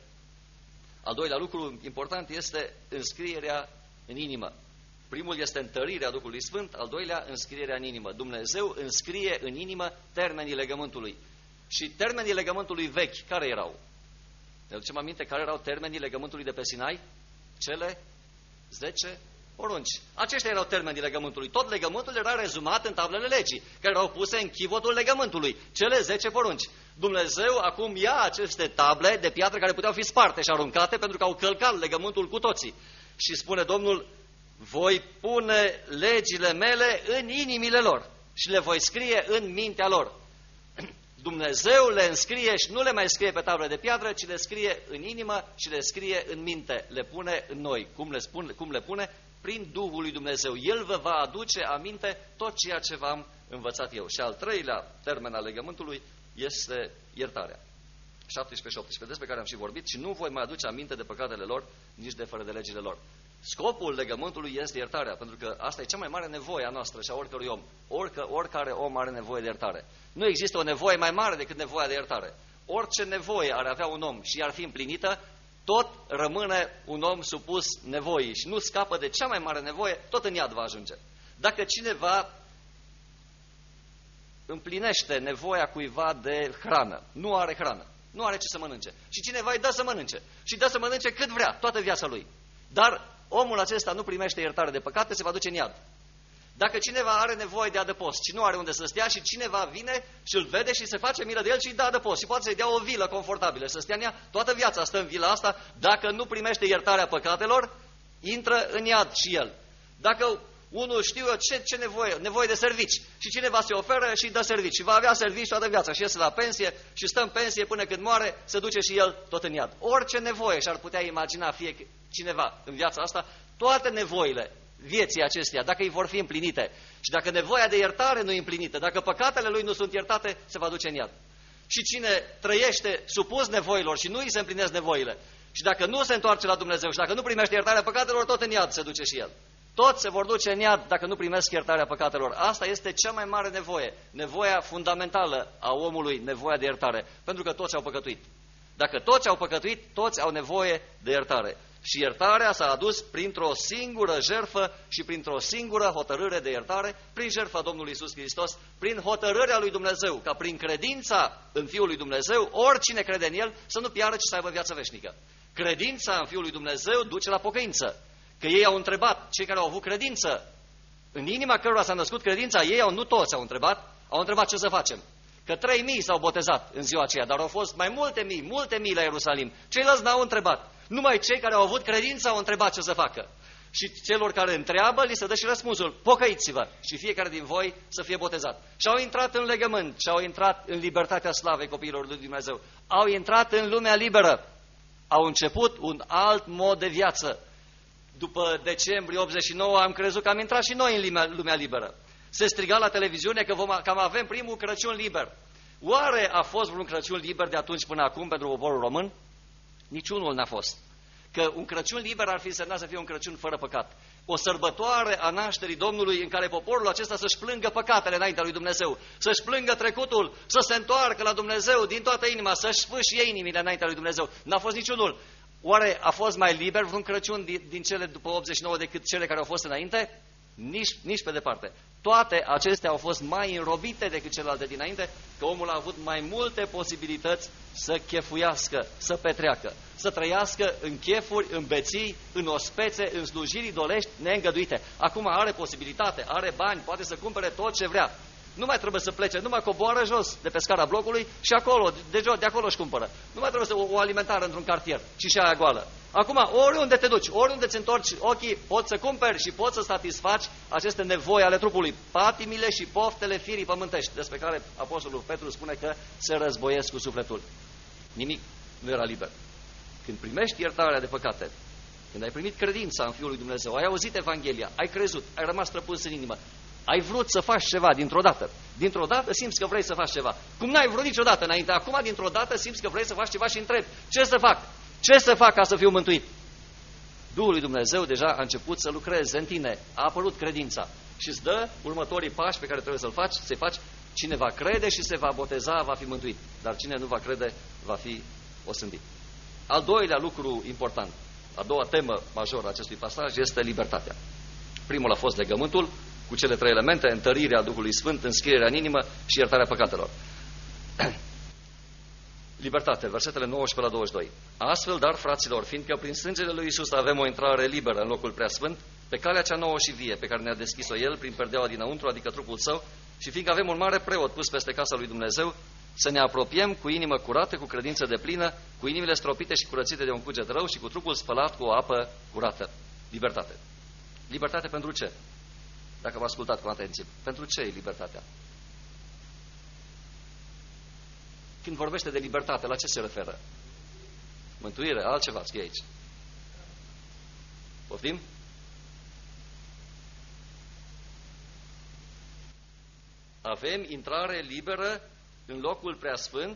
Al doilea lucru important este înscrierea în inimă. Primul este întărirea Duhului Sfânt, al doilea înscrierea în inimă. Dumnezeu înscrie în inimă termenii legământului. Și termenii legământului vechi, care erau? Ne aducem aminte care erau termenii legământului de pe Sinai? Cele zece porunci. Aceștia erau termenii legământului. Tot legământul era rezumat în tablele legii, care erau puse în chivotul legământului. Cele zece porunci. Dumnezeu acum ia aceste table de piatră care puteau fi sparte și aruncate pentru că au călcat legământul cu toții. Și spune Domnul, voi pune legile mele în inimile lor și le voi scrie în mintea lor. Dumnezeu le înscrie și nu le mai scrie pe tablă de piatră, ci le scrie în inimă și le scrie în minte. Le pune în noi. Cum le, spun, cum le pune? Prin Duhul lui Dumnezeu. El vă va aduce aminte tot ceea ce v-am învățat eu. Și al treilea termen al legământului este iertarea. șaptesprezece și optsprezece, despre care am și vorbit, și nu voi mai aduce aminte de păcatele lor, nici de fără de legile lor. Scopul legământului este iertarea, pentru că asta e cea mai mare nevoie a noastră și a oricărui om. Orică, oricare om are nevoie de iertare. Nu există o nevoie mai mare decât nevoia de iertare. Orice nevoie ar avea un om și ar fi împlinită, tot rămâne un om supus nevoii și nu scapă de cea mai mare nevoie, tot în iad va ajunge. Dacă cineva împlinește nevoia cuiva de hrană, nu are hrană, nu are ce să mănânce, și cineva îi dă să mănânce și dă să mănânce cât vrea, toată viața lui, dar omul acesta nu primește iertare de păcate, se va duce în iad. Dacă cineva are nevoie de adăpost și nu are unde să stea și cineva vine și îl vede și se face milă de el și îi dă adăpost și poate să-i dea o vilă confortabilă, să stea în ea, toată viața stă în vila asta, dacă nu primește iertarea păcatelor, intră în iad și el. Dacă unul știu eu ce, ce nevoie, nevoie de servici și cineva se oferă și îi dă servici și va avea servici toată viața și iese la pensie și stă în pensie până când moare, se duce și el tot în iad. Orice nevoie și-ar putea imagina fie cineva în viața asta, toate nevoile vieții acesteia, dacă îi vor fi împlinite și dacă nevoia de iertare nu e împlinită, dacă păcatele lui nu sunt iertate, se va duce în iad. Și cine trăiește supus nevoilor și nu îi se împlinesc nevoile și dacă nu se întoarce la Dumnezeu și dacă nu primește iertarea păcatelor, tot în iad se duce și el. Toți se vor duce în iad dacă nu primesc iertarea păcatelor. Asta este cea mai mare nevoie, nevoia fundamentală a omului, nevoia de iertare, pentru că toți au păcătuit. Dacă toți au păcătuit, toți au nevoie de iertare. Și iertarea s-a adus printr-o singură jertfă și printr-o singură hotărâre de iertare, prin jertfa Domnului Iisus Hristos, prin hotărârea lui Dumnezeu, ca prin credința în Fiul lui Dumnezeu, oricine crede în El, să nu piară, ci să aibă viață veșnică. Credința în Fiul lui Dumnezeu duce la pocăință. Că ei au întrebat, cei care au avut credință, în inima cărora s-a născut credința, ei au, nu toți au întrebat, au întrebat ce să facem. Că trei mii s-au botezat în ziua aceea, dar au fost mai multe mii, multe mii la Ierusalim. Ceilalți n-au întrebat. Numai cei care au avut credință au întrebat ce să facă. Și celor care întreabă, li se dă și răspunsul, pocăiți-vă și fiecare din voi să fie botezat. Și au intrat în legământ și au intrat în libertatea slavei copiilor lui Dumnezeu. Au intrat în lumea liberă. Au început un alt mod de viață. După decembrie optzeci și nouă am crezut că am intrat și noi în lumea, lumea liberă. Se striga la televiziune că vom, cam avem primul Crăciun liber. Oare a fost vreun Crăciun liber de atunci până acum pentru poporul român? Niciunul n-a fost. Că un Crăciun liber ar fi însemnat să fie un Crăciun fără păcat. O sărbătoare a nașterii Domnului în care poporul acesta să-și plângă păcatele înaintea lui Dumnezeu, să-și plângă trecutul, să se întoarcă la Dumnezeu din toată inima, să-și sfâșie inimile înaintea lui Dumnezeu. N-a fost niciunul. Oare a fost mai liber vreun Crăciun din, din cele după optzeci și nouă decât cele care au fost înainte? Nici, nici pe departe. Toate acestea au fost mai înrobite decât celelalte dinainte, că omul a avut mai multe posibilități să chefuiască, să petreacă, să trăiască în chefuri, în beții, în ospețe, în slujiri idolești neîngăduite. Acum are posibilitate, are bani, poate să cumpere tot ce vrea. Nu mai trebuie să plece, nu mai coboară jos de pe scara blocului și acolo, de, jos, de acolo își cumpără. Nu mai trebuie să o, o alimentară într-un cartier, ci și aia goală. Acum, oriunde te duci, oriunde ți întorci ochii, poți să cumperi și poți să satisfaci aceste nevoi ale trupului, patimile și poftele firii pământești, despre care Apostolul Petru spune că se războiesc cu sufletul. Nimic nu era liber. Când primești iertarea de păcate, când ai primit credința în Fiul lui Dumnezeu, ai auzit Evanghelia, ai crezut, ai rămas străpuns în inimă, ai vrut să faci ceva dintr-o dată. Dintr-o dată simți că vrei să faci ceva. Cum n-ai vrut niciodată înainte, acum dintr-o dată simți că vrei să faci ceva și întrebi: ce să fac? Ce să fac ca să fiu mântuit? Duhul lui Dumnezeu deja a început să lucreze în tine. A apărut credința și îți dă următorii pași pe care trebuie să-l faci, să-i faci. Cine va crede și se va boteza va fi mântuit, dar cine nu va crede va fi osândit. Al doilea lucru important, a doua temă majoră a acestui pasaj este libertatea. Primul a fost legământul cu cele trei elemente: întărirea Duhului Sfânt, înscrierea în inimă și iertarea păcatelor. Libertate, versetele nouăsprezece la douăzeci și doi. Astfel, dar, fraților, fiindcă prin sângele lui Iisus avem o intrare liberă în locul preasfânt, pe calea cea nouă și vie pe care ne-a deschis-o El prin perdeaua dinăuntru, adică trupul Său, și fiindcă avem un mare preot pus peste casa lui Dumnezeu, să ne apropiem cu inimă curată, cu credință deplină, cu inimile stropite și curățite de un cuget rău și cu trupul spălat cu o apă curată. Libertate. Libertate pentru ce? Dacă v-a ascultat cu atenție, pentru ce e libertatea? Când vorbește de libertate, la ce se referă? Mântuire, altceva scrie aici. Poftim? Avem intrare liberă în locul preasfânt,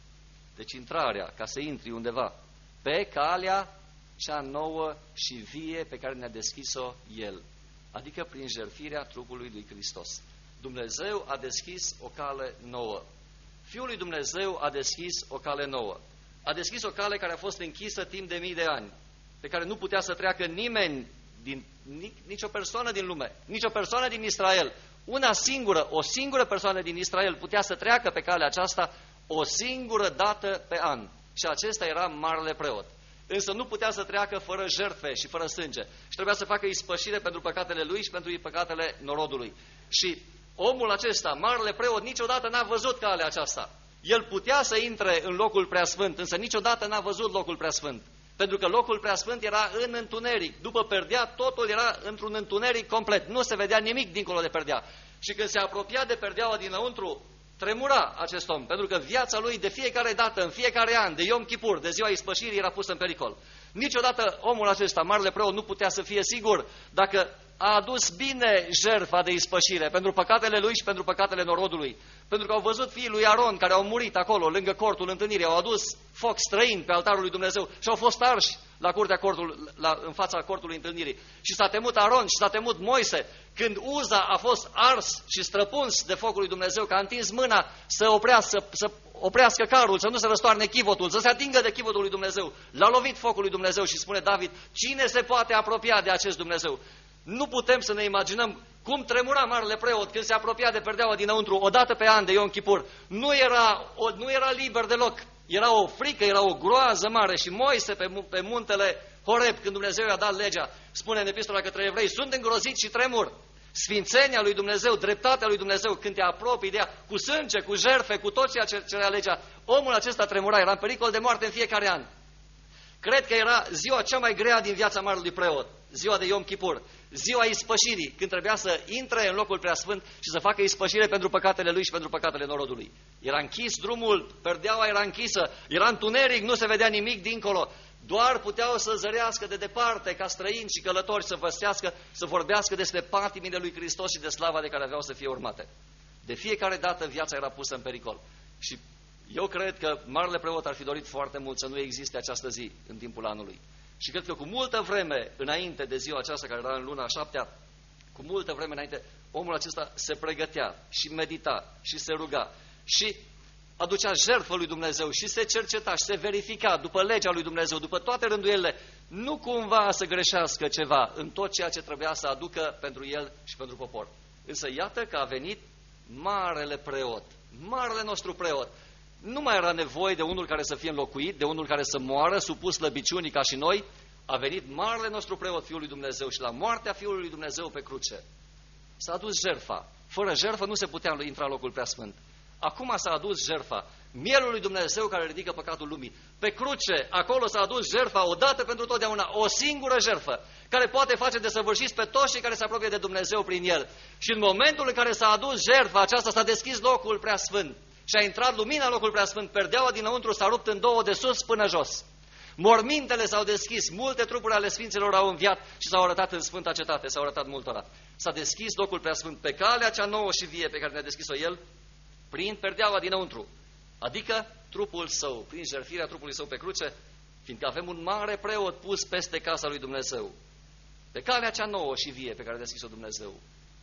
deci intrarea, ca să intri undeva, pe calea cea nouă și vie pe care ne-a deschis-o El, adică prin jertfirea trupului lui Hristos. Dumnezeu a deschis o cale nouă. Fiul lui Dumnezeu a deschis o cale nouă. A deschis o cale care a fost închisă timp de mii de ani, pe care nu putea să treacă nimeni, din, nicio persoană din lume, nicio persoană din Israel. Una singură, o singură persoană din Israel putea să treacă pe calea aceasta o singură dată pe an. Și acesta era marele preot. Însă nu putea să treacă fără jertfe și fără sânge. Și trebuia să facă ispășire pentru păcatele lui și pentru păcatele norodului. Și omul acesta, marele preot, niciodată n-a văzut calea aceasta. El putea să intre în locul preasfânt, însă niciodată n-a văzut locul preasfânt. Pentru că locul preasfânt era în întuneric. După perdea, totul era într-un întuneric complet. Nu se vedea nimic dincolo de perdea. Și când se apropia de perdeaua dinăuntru, tremura acest om, pentru că viața lui de fiecare dată, în fiecare an, de Yom Kippur, de ziua ispășirii, era pusă în pericol. Niciodată omul acesta, marele preot, nu putea să fie sigur dacă a adus bine jertfa de ispășire pentru păcatele lui și pentru păcatele norodului. Pentru că au văzut fiii lui Aron care au murit acolo, lângă cortul întâlnirii, au adus foc străin pe altarul lui Dumnezeu și au fost arși la curtea cortul, la, în fața cortului întâlnirii. Și s-a temut Aron și s-a temut Moise. Când Uza a fost ars și străpuns de focul lui Dumnezeu, că a întins mâna să oprească, să, să oprească carul, să nu se răstoarne chivotul, să se atingă de chivotul lui Dumnezeu. L-a lovit focul lui Dumnezeu și spune David: cine se poate apropia de acest Dumnezeu? Nu putem să ne imaginăm cum tremura marele preot când se apropia de perdeaua dinăuntru o dată pe an de Yom Kippur. Nu era, o, nu era liber deloc. Era o frică, era o groază mare. Și Moise pe, pe muntele Horeb, când Dumnezeu i-a dat legea, spune în epistola către evrei: sunt îngrozit și tremur. Sfințenia lui Dumnezeu, dreptatea lui Dumnezeu, când te apropii de ea, cu sânge, cu jertfe, cu tot ceea ce cerea legea, omul acesta tremura, era în pericol de moarte în fiecare an. Cred că era ziua cea mai grea din viața marelui preot, ziua de Yom Kippur, ziua ispășirii, când trebuia să intre în locul preasfânt și să facă ispășire pentru păcatele lui și pentru păcatele norodului. Era închis drumul, perdeaua era închisă, era întuneric, nu se vedea nimic dincolo. Doar puteau să zărească de departe, ca străini și călători, să văstească, să vorbească despre patimile lui Hristos și de slava de care aveau să fie urmate. De fiecare dată viața era pusă în pericol. Și eu cred că marele preot ar fi dorit foarte mult să nu existe această zi în timpul anului. Și cred că cu multă vreme înainte de ziua aceasta, care era în luna a șaptea, cu multă vreme înainte, omul acesta se pregătea și medita și se ruga și aducea jertfă lui Dumnezeu și se cerceta și se verifica după legea lui Dumnezeu, după toate rânduielile, nu cumva să greșească ceva în tot ceea ce trebuia să aducă pentru el și pentru popor. Însă iată că a venit marele preot, marele nostru preot. Nu mai era nevoie de unul care să fie înlocuit, de unul care să moară, supus slăbiciunii ca și noi. A venit marele nostru preot, Fiul lui Dumnezeu, și la moartea Fiului lui Dumnezeu pe cruce s-a adus jertfa. Fără jertfă nu se putea intra în locul preasfânt. Acum s-a adus jertfa, mielul lui Dumnezeu care ridică păcatul lumii. Pe cruce, acolo s-a adus jertfa odată pentru totdeauna, o singură jertfă, care poate face desăvârșiți pe toți cei care se apropie de Dumnezeu prin el. Și în momentul în care s-a adus jertfa aceasta, s-a deschis locul preasfânt și a intrat lumina în locul preasfânt. Perdeaua dinăuntru s-a rupt în două, de sus până jos. Mormintele s-au deschis, multe trupuri ale sfinților au înviat și s-au arătat în Sfânta Cetate, s-au arătat multora. S-a deschis locul preasfânt pe calea cea nouă și vie pe care ne-a deschis-o el, prin perdeaua dinăuntru, adică trupul său, prin jertfirea trupului său pe cruce, fiindcă avem un mare preot pus peste casa lui Dumnezeu, pe calea cea nouă și vie pe care a deschis-o Dumnezeu.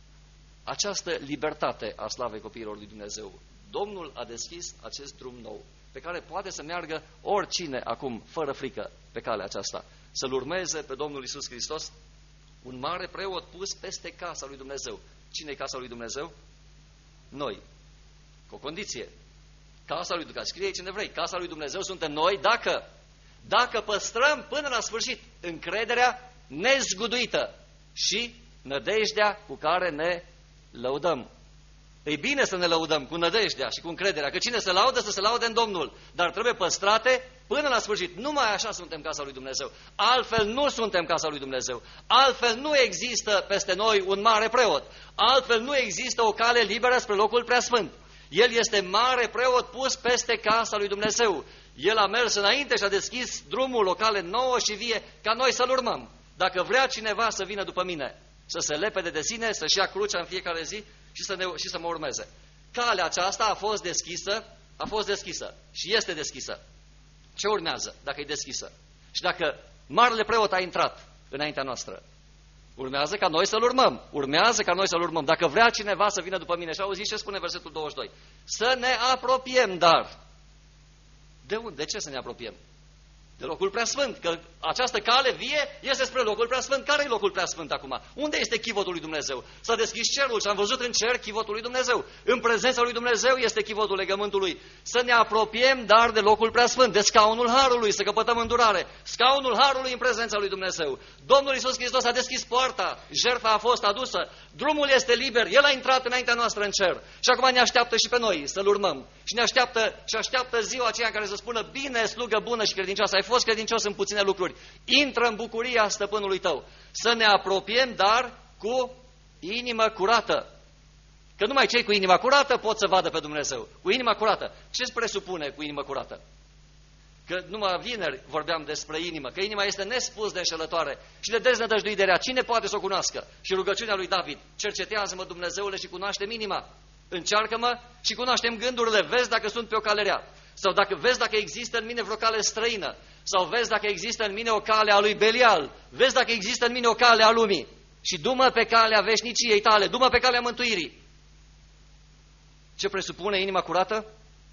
Această libertate a slavei copiilor lui Dumnezeu, Domnul a deschis acest drum nou, pe care poate să meargă oricine acum, fără frică, pe calea aceasta, să-L urmeze pe Domnul Iisus Hristos, un mare preot pus peste casa lui Dumnezeu. Cine e casa lui Dumnezeu? Noi. Cu o condiție. Casa lui Dumnezeu, scrie aici în Evrei, casa lui Dumnezeu suntem noi dacă, dacă păstrăm până la sfârșit încrederea nezguduită și nădejdea cu care ne lăudăm. E bine să ne lăudăm cu nădejdea și cu încrederea, că cine se laudă, să se laude în Domnul, dar trebuie păstrate până la sfârșit. Numai așa suntem casa lui Dumnezeu. Altfel nu suntem casa lui Dumnezeu. Altfel nu există peste noi un mare preot. Altfel nu există o cale liberă spre locul preasfânt. El este mare preot pus peste casa lui Dumnezeu. El a mers înainte și a deschis drumul, o cale nouă și vie, ca noi să-L urmăm. Dacă vrea cineva să vină după mine, să se lepede de sine, să-și ia crucea în fiecare zi și să, ne, și să mă urmeze. Calea aceasta a fost deschisă, a fost deschisă și este deschisă. Ce urmează dacă e deschisă? Și dacă marele preot a intrat înaintea noastră, urmează ca noi să-L urmăm. Urmează ca noi să-L urmăm. Dacă vrea cineva să vină după mine, și auziți ce spune versetul douăzeci și doi, să ne apropiem, dar. De unde? De ce să ne apropiem? De locul preasfânt, că această cale vie este spre locul preasfânt. Care e locul preasfânt acum? Unde este chivotul lui Dumnezeu? S-a deschis cerul și am văzut în cer chivotul lui Dumnezeu. În prezența lui Dumnezeu este chivotul legământului. Să ne apropiem, dar de locul preasfânt, de scaunul Harului, să căpătăm îndurare. Scaunul Harului în prezența lui Dumnezeu. Domnul Iisus Hristos a deschis poarta, jertfa a fost adusă, drumul este liber, El a intrat înaintea noastră în cer. Și acum ne așteaptă și pe noi să-L urmăm. Și ne așteaptă, și așteaptă ziua aceea în care să spună, bine, slugă bună și credincioasă, ai fost credincios în puține lucruri, intră în bucuria stăpânului tău. Să ne apropiem, dar cu inimă curată. Că numai cei cu inima curată pot să vadă pe Dumnezeu. Cu inima curată. Ce îți presupune cu inima curată? Că numai vineri vorbeam despre inimă, că inima este nespus de înșelătoare și de deznădăjduit de rea. Cine poate să o cunoască? Și rugăciunea lui David, cercetează-mă, Dumnezeule, și cunoaște-mi inima. Încearcă-mă și cunoaște-mi gândurile, vezi dacă sunt pe o cale rea. Sau dacă vezi dacă există în mine vreo cale străină. Sau vezi dacă există în mine o cale a lui Belial. Vezi dacă există în mine o cale a lumii. Și du-mă pe calea veșniciei tale, du-mă pe calea mântuirii. Ce presupune inima curată?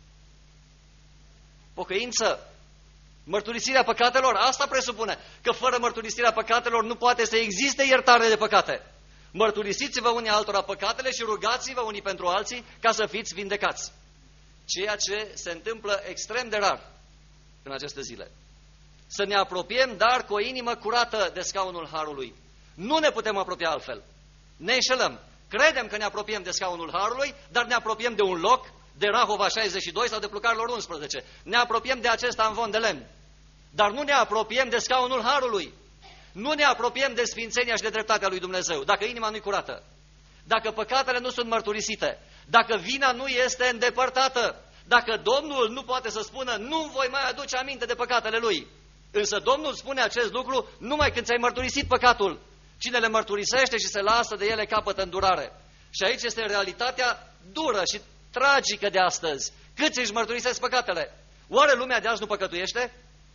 Pocăință. Mărturisirea păcatelor, asta presupune. Că fără mărturisirea păcatelor nu poate să existe iertare de păcate. Mărturisiți-vă unii altora păcatele și rugați-vă unii pentru alții ca să fiți vindecați. Ceea ce se întâmplă extrem de rar în aceste zile. Să ne apropiem, dar cu o inimă curată de scaunul Harului. Nu ne putem apropia altfel. Ne înșelăm. Credem că ne apropiem de scaunul Harului, dar ne apropiem de un loc, de Rahova șaizeci și doi sau de Plucarelor unsprezece. Ne apropiem de acest amvon de lemn. Dar nu ne apropiem de scaunul Harului. Nu ne apropiem de sfințenia și de dreptatea lui Dumnezeu, dacă inima nu-i curată. Dacă păcatele nu sunt mărturisite, dacă vina nu este îndepărtată, dacă Domnul nu poate să spună, nu voi mai aduce aminte de păcatele lui. Însă Domnul spune acest lucru numai când ți-ai mărturisit păcatul. Cine le mărturisește și se lasă de ele capătă îndurare. Și aici este realitatea dură și tragică de astăzi. Câți își mărturisesc păcatele? Oare lumea de azi nu păcătuiește?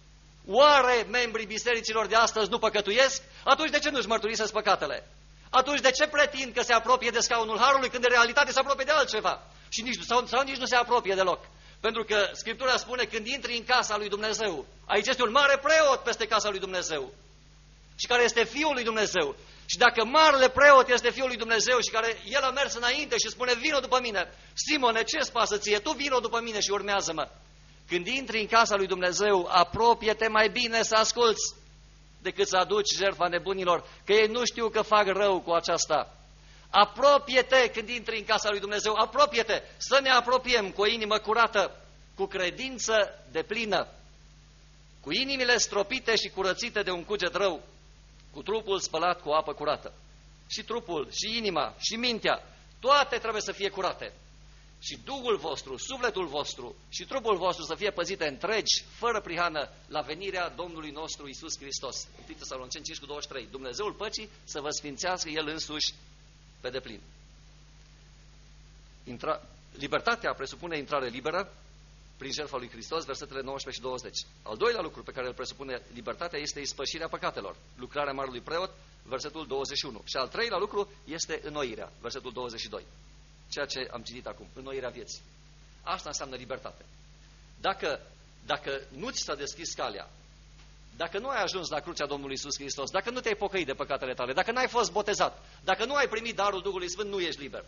Oare membrii bisericilor de astăzi nu păcătuiesc? Atunci de ce nu-și mărturisesc păcatele? Atunci de ce pretind că se apropie de scaunul Harului când în realitate se apropie de altceva? Și nici, sau, sau nici nu se apropie deloc. Pentru că Scriptura spune când intri în casa lui Dumnezeu, aici este un mare preot peste casa lui Dumnezeu și care este Fiul lui Dumnezeu. Și dacă marele preot este Fiul lui Dumnezeu și care el a mers înainte și spune vino după mine, Simone, ce-ți pasă ție? Tu vino după mine și urmează-mă. Când intri în casa lui Dumnezeu, apropie-te mai bine să asculți decât să aduci jertfa nebunilor, că ei nu știu că fac rău cu aceasta. Apropie-te când intri în casa lui Dumnezeu, apropie-te, să ne apropiem cu o inimă curată, cu credință deplină, cu inimile stropite și curățite de un cuget rău, cu trupul spălat cu apă curată. Și trupul, și inima, și mintea, toate trebuie să fie curate. Și Duhul vostru, sufletul vostru și trupul vostru să fie păzite întregi, fără prihană, la venirea Domnului nostru Iisus Hristos. întâi Tesaloniceni cinci cu douăzeci și trei. Dumnezeul păcii să vă sfințească El însuși pe deplin. Intra... Libertatea presupune intrare liberă prin jertfa lui Hristos, versetele nouăsprezece și douăzeci. Al doilea lucru pe care îl presupune libertatea este ispășirea păcatelor, lucrarea marelui preot, versetul douăzeci și unu. Și al treilea lucru este înnoirea, versetul douăzeci și doi. Ceea ce am citit acum, înnoirea vieții. Asta înseamnă libertate. Dacă, dacă nu ți s-a deschis calea, dacă nu ai ajuns la crucea Domnului Iisus Hristos, dacă nu te-ai pocăit de păcatele tale, dacă n-ai fost botezat, dacă nu ai primit darul Duhului Sfânt, nu ești liber.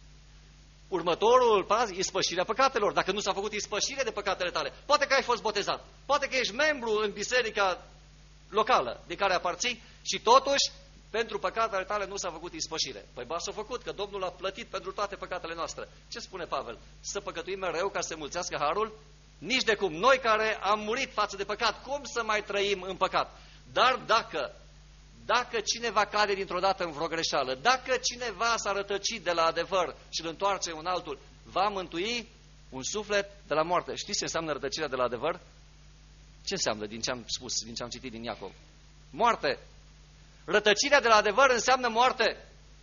Următorul pas, ispășirea păcatelor. Dacă nu s-a făcut ispășire de păcatele tale, poate că ai fost botezat, poate că ești membru în biserica locală de care aparții și totuși pentru păcatele tale nu s-a făcut ispășire. Păi ba s-a făcut, că Domnul a plătit pentru toate păcatele noastre. Ce spune Pavel? Să păcătuim mereu ca să se mulțească harul? Nici de cum. Noi care am murit față de păcat, cum să mai trăim în păcat? Dar dacă, dacă cineva cade dintr-o dată în vreo greșeală, dacă cineva s-a rătăcit de la adevăr și îl întoarce un altul, va mântui un suflet de la moarte. Știți ce înseamnă rătăcirea de la adevăr? Ce înseamnă din ce am spus, din ce am citit din Iacov? Moarte. Rătăcirea de la adevăr înseamnă moarte.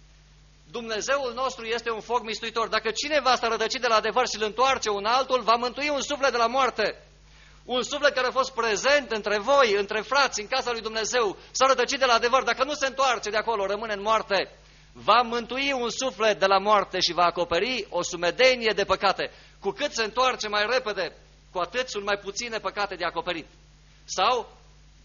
Dumnezeul nostru este un foc mistuitor. Dacă cineva s-a rătăcit de la adevăr și îl întoarce un altul, va mântui un suflet de la moarte. Un suflet care a fost prezent între voi, între frați, în casa lui Dumnezeu, s-a rătăcit de la adevăr. Dacă nu se întoarce de acolo, rămâne în moarte. Va mântui un suflet de la moarte și va acoperi o sumedenie de păcate. Cu cât se întoarce mai repede, cu atât sunt mai puține păcate de acoperit. Sau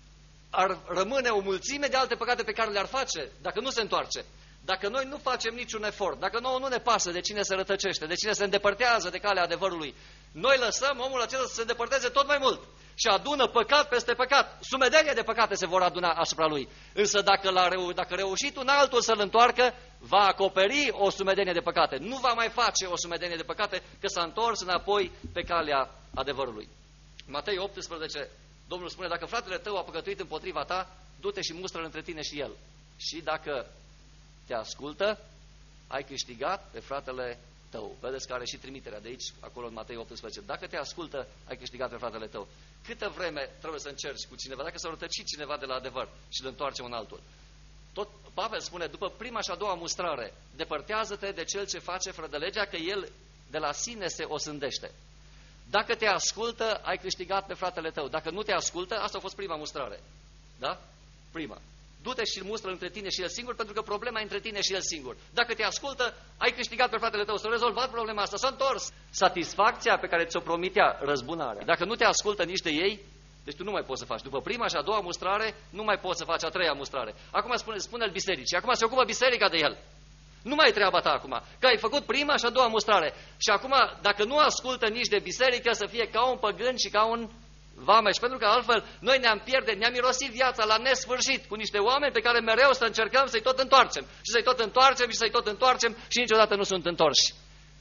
ar rămâne o mulțime de alte păcate pe care le-ar face dacă nu se întoarce. Dacă noi nu facem niciun efort, dacă nouă nu ne pasă de cine se rătăcește, de cine se îndepărtează de calea adevărului, noi lăsăm omul acesta să se îndepărteze tot mai mult și adună păcat peste păcat. Sumedenie de păcate se vor aduna asupra lui. Însă dacă, l-a reu- dacă reușit un altul să-l întoarcă, va acoperi o sumedenie de păcate. Nu va mai face o sumedenie de păcate, că s-a întors înapoi pe calea adevărului. Matei optsprezece, Domnul spune, dacă fratele tău a păcătuit împotriva ta, du-te și mustră-l între tine și el. Și dacă te ascultă, ai câștigat pe fratele tău. Vedeți că are și trimiterea de aici, acolo în Matei optsprezece. Dacă te ascultă, ai câștigat pe fratele tău. Câtă vreme trebuie să încerci cu cineva, dacă s-a rătăcit cineva de la adevăr și îl întoarce un altul. Tot Pavel spune, după prima și a doua mustrare, depărtează-te de cel ce face fără de legea, că el de la sine se osândește. Dacă te ascultă, ai câștigat pe fratele tău. Dacă nu te ascultă, asta a fost prima mustrare. Da? Prima. Du-te și îl mustră între tine și el singur, pentru că problema e între tine și el singur. Dacă te ascultă, ai câștigat pe fratele tău. S-a rezolvat problema asta, s-a întors. Satisfacția pe care ți-o promitea, răzbunarea. Dacă nu te ascultă nici de ei, deci tu nu mai poți să faci. După prima și a doua mustrare, nu mai poți să faci a treia mustrare. Acum spune, spune-l bisericii. Acum se ocupă biserica de el. Nu mai e treaba ta acum, că ai făcut prima și a doua mustrare. Și acum, dacă nu ascultă nici de biserică, să fie ca un păgân și ca un vameș. Pentru că altfel, noi ne-am pierde, ne-am mirosit viața la nesfârșit cu niște oameni pe care mereu să încercăm să-i tot întoarcem. Și să-i tot întoarcem și să-i tot întoarcem și niciodată nu sunt întorși.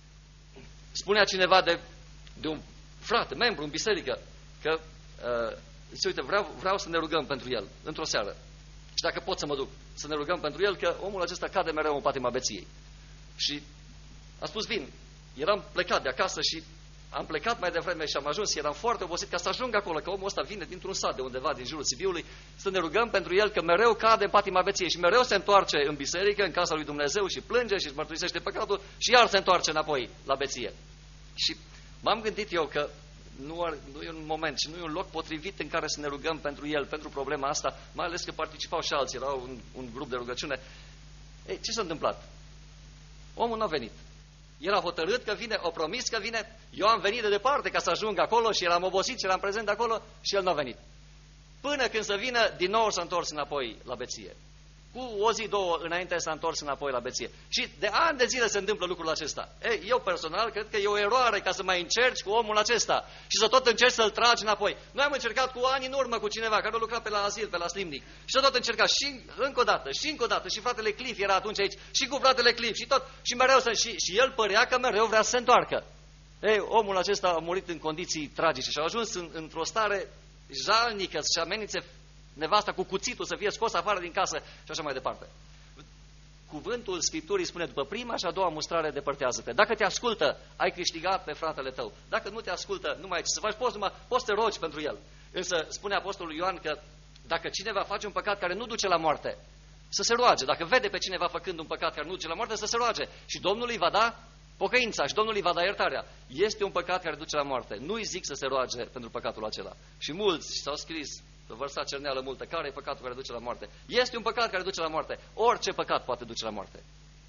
Spunea cineva de, de un frate, membru în biserică, că, uh, zice, uite, vreau, vreau să ne rugăm pentru el, într-o seară. Și dacă pot să mă duc, să ne rugăm pentru el, că omul acesta cade mereu în patima beției. Și a spus, vin, eram plecat de acasă și am plecat mai devreme și am ajuns, eram foarte obosit ca să ajung acolo, că omul ăsta vine dintr-un sat de undeva din jurul Sibiului, să ne rugăm pentru el, că mereu cade în patima beției și mereu se întoarce în biserică, în casa lui Dumnezeu și plânge și își mărturisește păcatul și iar se întoarce înapoi la beție. Și m-am gândit eu că nu, are, nu e un moment și nu e un loc potrivit în care să ne rugăm pentru el, pentru problema asta, mai ales că participau și alții, era un, un grup de rugăciune. Ei, ce s-a întâmplat? Omul nu a venit. El a hotărât că vine, a promis că vine, eu am venit de departe ca să ajung acolo și eram obosit și eram prezent acolo și el nu a venit. Până când să vină, din nou s-a întors înapoi la beție. Cu o zi, două înainte s-a întors înapoi la beție. Și de ani de zile se întâmplă lucrul acesta. Ei, eu personal cred că e o eroare ca să mai încerci cu omul acesta și să tot încerci să-l tragi înapoi. Noi am încercat cu ani în urmă cu cineva care a lucrat pe la azil, pe la Slimnic. Și s-a tot încercat și încă o dată, și încă o dată. Și fratele Cliff era atunci aici, și cu fratele Cliff, și tot. Și mereu să, și, și el părea că mereu vrea să se întoarcă. Ei, omul acesta a murit în condiții tragice și a ajuns în, într-o stare jalnică și amenințe nevasta cu cuțitul să fie scos afară din casă și așa mai departe. Cuvântul Scripturii spune după prima și a doua mustrare depărtează-te. Dacă te ascultă, ai câștigat pe fratele tău. Dacă nu te ascultă, nu mai ai ce să faci, poți, numai, poți să te rogi pentru el. Însă spune Apostolul Ioan că dacă cineva face un păcat care nu duce la moarte, să se roage. Dacă vede pe cineva făcând un păcat care nu duce la moarte, să se roage. Și Domnul îi va da pocăința și Domnul îi va da iertarea. Este un păcat care duce la moarte. Nu-i zic să se roage pentru păcatul acela. Și mulți s-au scris, vărsa cerneală multă, care e păcatul care duce la moarte? Este un păcat care duce la moarte. Orice păcat poate duce la moarte.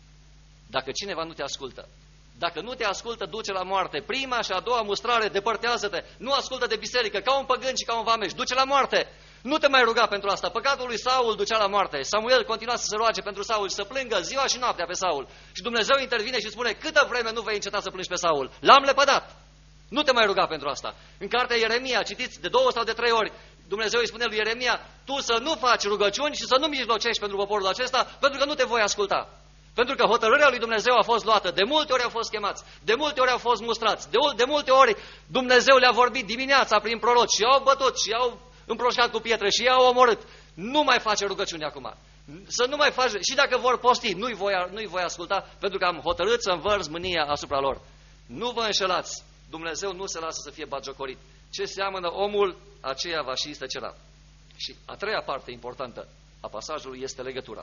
Dacă cineva nu te ascultă, dacă nu te ascultă, duce la moarte. Prima și a doua mustrare, depărtează-te. Nu ascultă de biserică, ca un păgân și ca un vameș, duce la moarte. Nu te mai ruga pentru asta. Păcatul lui Saul ducea la moarte. Samuel continua să se roage pentru Saul și să plângă ziua și noaptea pe Saul. Și Dumnezeu intervine și spune, câtă vreme nu vei înceta să plângi pe Saul? L-am lepădat. Nu te mai ruga pentru asta. În cartea Ieremia, citiți de două sau de trei ori, Dumnezeu îi spune lui Ieremia, tu să nu faci rugăciuni și să nu mijlocești pentru poporul acesta, pentru că nu te voi asculta. Pentru că hotărârea lui Dumnezeu a fost luată, de multe ori au fost chemați, de multe ori au fost mustrați, de, de multe ori Dumnezeu le-a vorbit dimineața prin proroci și i-au bătut și i-au împroșcat cu pietre și i-au omorât. Nu mai face rugăciuni acum. Să nu mai faci, și dacă vor posti, nu-i voi, nu-i voi asculta, pentru că am hotărât să învărz mânia asupra lor. Nu vă înșelați, Dumnezeu nu se lasă să fie batjocorit. Ce seamănă omul, aceea va și stăcera. Și a treia parte importantă a pasajului este legătura.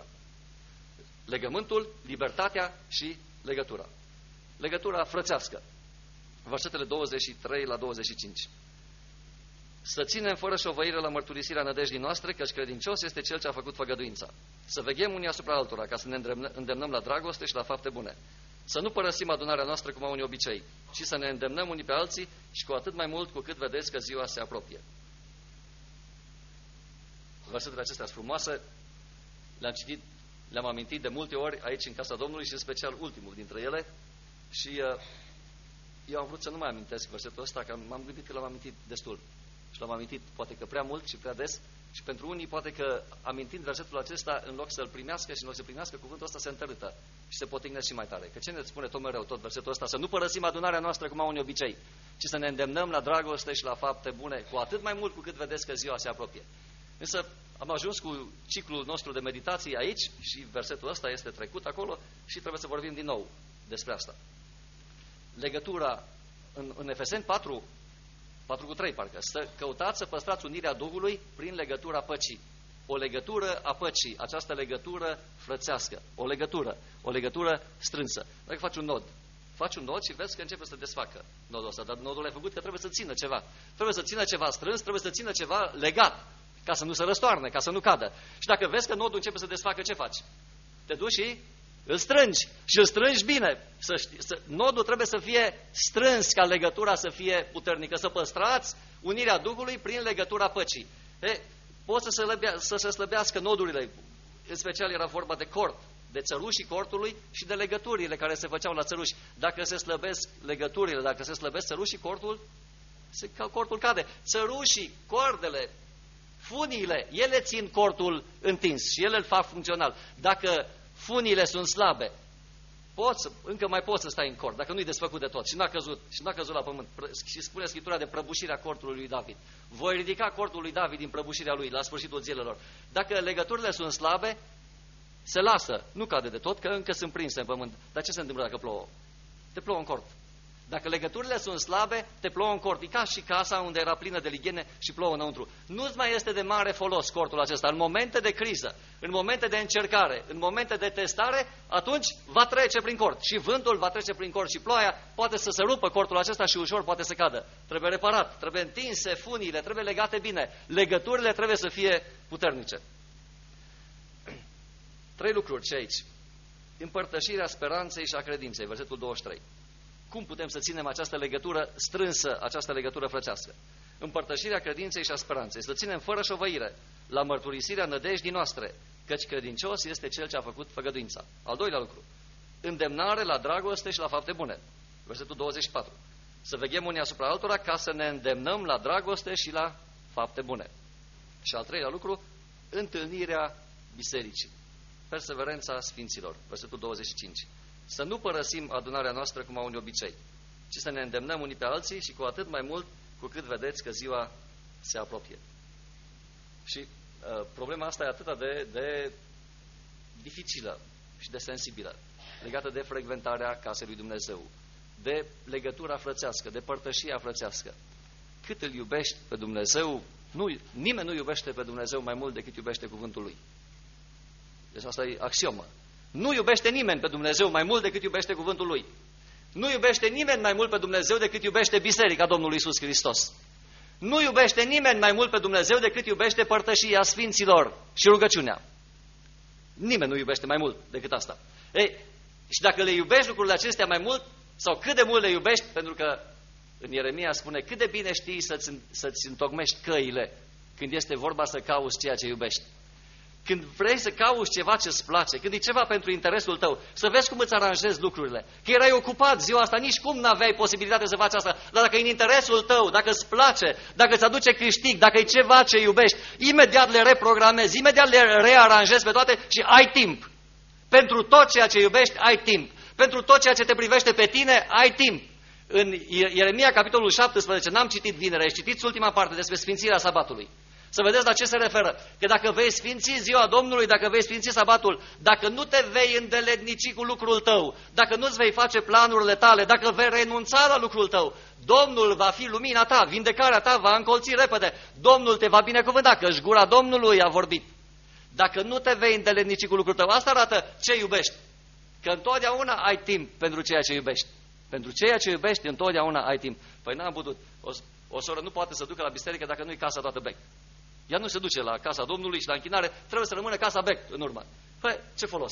Legământul, libertatea și legătura. Legătura frățească. Versetele douăzeci și trei la douăzeci și cinci. Să ținem fără șovăire la mărturisirea nădejdii noastre, căci credincios este cel ce a făcut făgăduința. Să veghem unii asupra altora, ca să ne îndemnăm la dragoste și la fapte bune. Să nu părăsim adunarea noastră cum au unii obicei, ci să ne îndemnăm unii pe alții și cu atât mai mult cu cât vedeți că ziua se apropie. Versetele acestea sunt frumoase, le-am citit, le-am amintit de multe ori aici în casa Domnului și în special ultimul dintre ele și uh, eu am vrut să nu mai amintesc versetul ăsta, că m-am gândit că l-am amintit destul și l-am amintit poate că prea mult și prea des și pentru unii poate că amintind versetul acesta, în loc să-l primească și în loc să primească cuvântul ăsta se întărâtă și se potignesc și mai tare. Că ce ne spune tot mereu tot versetul ăsta? Să nu părăsim adunarea noastră cum au unii obicei, ci să ne îndemnăm la dragoste și la fapte bune, cu atât mai mult cu cât vedeți că ziua se apropie. Însă am ajuns cu ciclul nostru de meditații aici și versetul ăsta este trecut acolo și trebuie să vorbim din nou despre asta. Legătura în, în Efeseni patru, patru cu trei parcă, să căutați să păstrați unirea Duhului prin legătura păcii. O legătură a păcii, această legătură frățească, o legătură, o legătură strânsă. Dacă faci un nod, faci un nod și vezi că începe să te desfacă nodul ăsta, dar nodul l-ai făcut că trebuie să țină ceva. Trebuie să țină ceva strâns, trebuie să țină ceva legat, ca să nu se răstoarne, ca să nu cadă. Și dacă vezi că nodul începe să desfacă, ce faci? Te duci și îl strângi și îl strângi bine. Să știi, să, nodul trebuie să fie strâns ca legătura să fie puternică, să păstrați unirea Duhului prin legătura păcii. E, pot să se, lăbea, să se slăbească nodurile, în special era vorba de cort, de țărușii cortului și de legăturile care se făceau la țăruși. Dacă se slăbesc legăturile, dacă se slăbesc țărușii, cortul, se, cortul cade. Țărușii, cordele, funiile, ele țin cortul întins și ele îl fac funcțional. Dacă funiile sunt slabe, poți, încă mai poți să stai în cort, dacă nu-i desfăcut de tot și n-a căzut, și n-a căzut la pământ. Și spune Scriptura de prăbușirea cortului lui David. Voi ridica cortul lui David din prăbușirea lui la sfârșitul zilelor. Dacă legăturile sunt slabe, se lasă, nu cade de tot, că încă sunt prinse în pământ. Dar ce se întâmplă dacă plouă? Te plouă în cort. Dacă legăturile sunt slabe, te plouă în cort. E ca și casa unde era plină de lighene și plouă înăuntru. Nu-ți mai este de mare folos cortul acesta. În momente de criză, în momente de încercare, în momente de testare, atunci va trece prin cort. Și vântul va trece prin cort și ploaia poate să se rupă cortul acesta și ușor poate să cadă. Trebuie reparat, trebuie întinse funiile, trebuie legate bine. Legăturile trebuie să fie puternice. Trei lucruri ce aici. Împărtășirea speranței și a credinței, versetul douăzeci și trei. Cum putem să ținem această legătură strânsă, această legătură frățească? Împărtășirea credinței și a speranței. Să ținem fără șovăire la mărturisirea nădejdii noastre, căci credincios este cel ce a făcut făgăduința. Al doilea lucru. Îndemnare la dragoste și la fapte bune. Versetul douăzeci și patru. Să veghem unii asupra altora ca să ne îndemnăm la dragoste și la fapte bune. Și al treilea lucru. Întâlnirea bisericii. Perseverența sfinților. Versetul douăzeci și cinci. Să nu părăsim adunarea noastră cum au unii obicei, ci să ne îndemnăm unii pe alții și cu atât mai mult cu cât vedeți că ziua se apropie. Și uh, problema asta e atât de, de dificilă și de sensibilă, legată de frecventarea casei lui Dumnezeu, de legătura frățească, de părtășia frățească. Cât îl iubești pe Dumnezeu, nu, nimeni nu iubește pe Dumnezeu mai mult decât iubește cuvântul Lui. Deci asta e axiomă. Nu iubește nimeni pe Dumnezeu mai mult decât iubește cuvântul Lui. Nu iubește nimeni mai mult pe Dumnezeu decât iubește Biserica Domnului Iisus Hristos. Nu iubește nimeni mai mult pe Dumnezeu decât iubește părtășia sfinților și rugăciunea. Nimeni nu iubește mai mult decât asta. Ei, și dacă le iubești lucrurile acestea mai mult, sau cât de mult le iubești, pentru că în Ieremia spune cât de bine știi să-ți, să-ți întocmești căile când este vorba să cauți ceea ce iubești. Când vrei să cauți ceva ce-ți place, când e ceva pentru interesul tău, să vezi cum îți aranjezi lucrurile. Că erai ocupat ziua asta, nici cum n-aveai posibilitate să faci asta, dar dacă e în interesul tău, dacă îți place, dacă îți aduce câștig, dacă e ceva ce iubești, imediat le reprogramezi, imediat le rearanjezi pe toate și ai timp. Pentru tot ceea ce iubești, ai timp. Pentru tot ceea ce te privește pe tine, ai timp. În Ieremia, capitolul șaptesprezece, n-am citit vineri, citiți ultima parte despre sfințirea sabatului. Să vedeți la ce se referă. Că dacă vei sfinți ziua Domnului, dacă vei sfinți sabatul, dacă nu te vei îndeletnici cu lucrul tău, dacă nu-ți vei face planurile tale, dacă vei renunța la lucrul tău, Domnul va fi lumina ta, vindecarea ta va încolți repede, Domnul te va binecuvânta, că-și gura Domnului a vorbit. Dacă nu te vei îndeletnici cu lucrul tău, asta arată ce iubești. Că întotdeauna ai timp pentru ceea ce iubești. Pentru ceea ce iubești, întotdeauna ai timp. Păi n-am putut. O, o soră nu poate să ducă la biserică dacă nu-i casa toată bec. Ea nu se duce la casa Domnului și la închinare, trebuie să rămână casa bec în urmă. Păi, ce folos?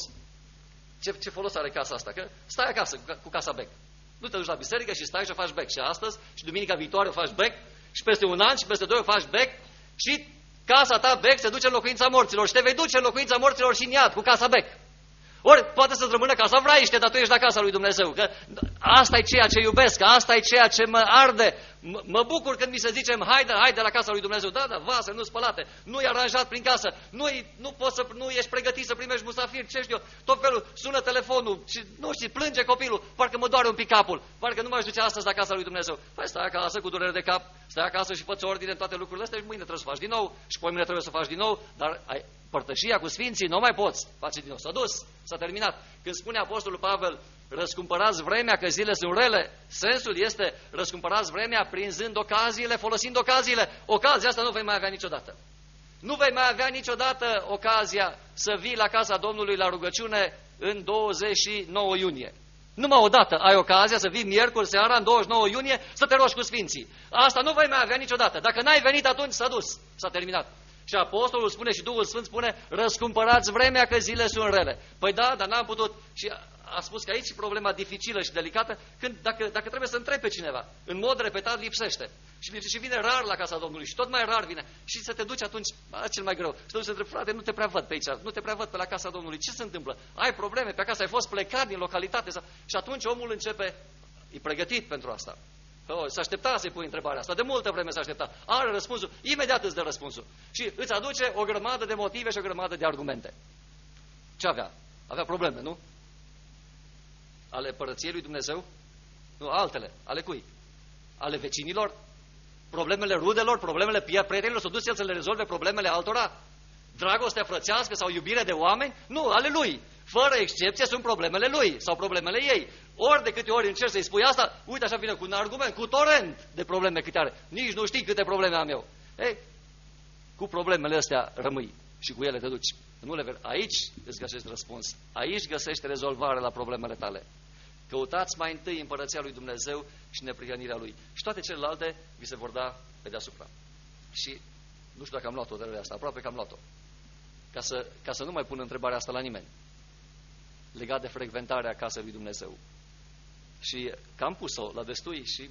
Ce, ce folos are casa asta? Că stai acasă cu, cu casa bec. Nu te duci la biserică și stai și o faci bec. Și astăzi, și duminica viitoare o faci bec, și peste un an, și peste doi o faci bec, și casa ta bec se duce în locuința morților. Și te vei duce în locuința morților și în iad cu casa bec. Ori poate să-ți rămână casa vraiște, dar tu ești la casa lui Dumnezeu. Că asta e ceea ce iubesc, asta e ceea ce mă arde. M mă bucur când mi se zice, haide, haide la casa lui Dumnezeu. Da, da, vase, nu spălate, nu-i aranjat prin casă, nu, nu, poți să, nu ești pregătit să primești musafiri, ce știu eu, tot felul, sună telefonul și nu știi, plânge copilul, parcă mă doare un pic capul, parcă nu m-aș duce astăzi la casa lui Dumnezeu. Păi stai acasă cu durere de cap, stai acasă și fă-ți ordine în toate lucrurile astea și mâine trebuie să faci din nou și poi mâine trebuie să faci din nou, dar ai, părtășia cu sfinții nu mai poți face din nou. S-a dus, s-a terminat. Când spune Apostolul Pavel, răscumpărați vremea că zilele sunt rele, sensul este răscumpărați vremea prinzând ocaziile, folosind ocaziile. Ocazia asta nu vei mai avea niciodată. Nu vei mai avea niciodată ocazia să vii la casa Domnului la rugăciune în douăzeci și nouă iunie. Numai odată ai ocazia să vii miercuri seara în douăzeci și nouă iunie să te rogi cu sfinții. Asta nu vei mai avea niciodată. Dacă n-ai venit atunci, s-a dus, s-a terminat. Și Apostolul spune și Duhul Sfânt spune, răscumpărați vremea că zilele sunt rele. Păi da, dar n-am putut. Și a spus că aici e problema dificilă și delicată, când dacă, dacă trebuie să întrebi pe cineva, în mod repetat lipsește. Și, și vine rar la casa Domnului și tot mai rar vine. Și să te duci atunci, a, cel mai greu. Și te duci să întrebi, frate, nu te prea văd pe aici, nu te prea văd pe la casa Domnului. Ce se întâmplă? Ai probleme pe acasă, ai fost plecat din localitate. Și atunci omul începe, e pregătit pentru asta. Oh, s-a aștepta să-i pui întrebarea asta. De multă vreme s-a aștepta. Are răspunsul. Imediat îți dă răspunsul. Și îți aduce o grămadă de motive și o grămadă de argumente. Ce avea? Avea probleme, nu? Ale părăției lui Dumnezeu? Nu, altele. Ale cui? Ale vecinilor? Problemele rudelor? Problemele prietenilor? S-a dus el să le rezolve problemele altora? Dragostea frățească sau iubire de oameni? Nu, ale lui. Fără excepție sunt problemele lui sau problemele ei. Ori de câte ori încerci să-i spui asta, uite așa vine cu un argument, cu torent de probleme câte are. Nici nu știi câte probleme am eu. Ei, cu problemele astea rămâi și cu ele te duci. Nu le vezi. Aici îți găsești răspuns. Aici găsești rezolvare la problemele tale. Căutați mai întâi împărăția lui Dumnezeu și neprihănirea lui. Și toate celelalte vi se vor da pe deasupra. Și nu știu dacă am luat-o de asta, aproape că am luat-o. Ca să, ca să nu mai pun întrebarea asta la nimeni. Legat de frecventarea casei lui Dumnezeu. Și că am pus-o la destui și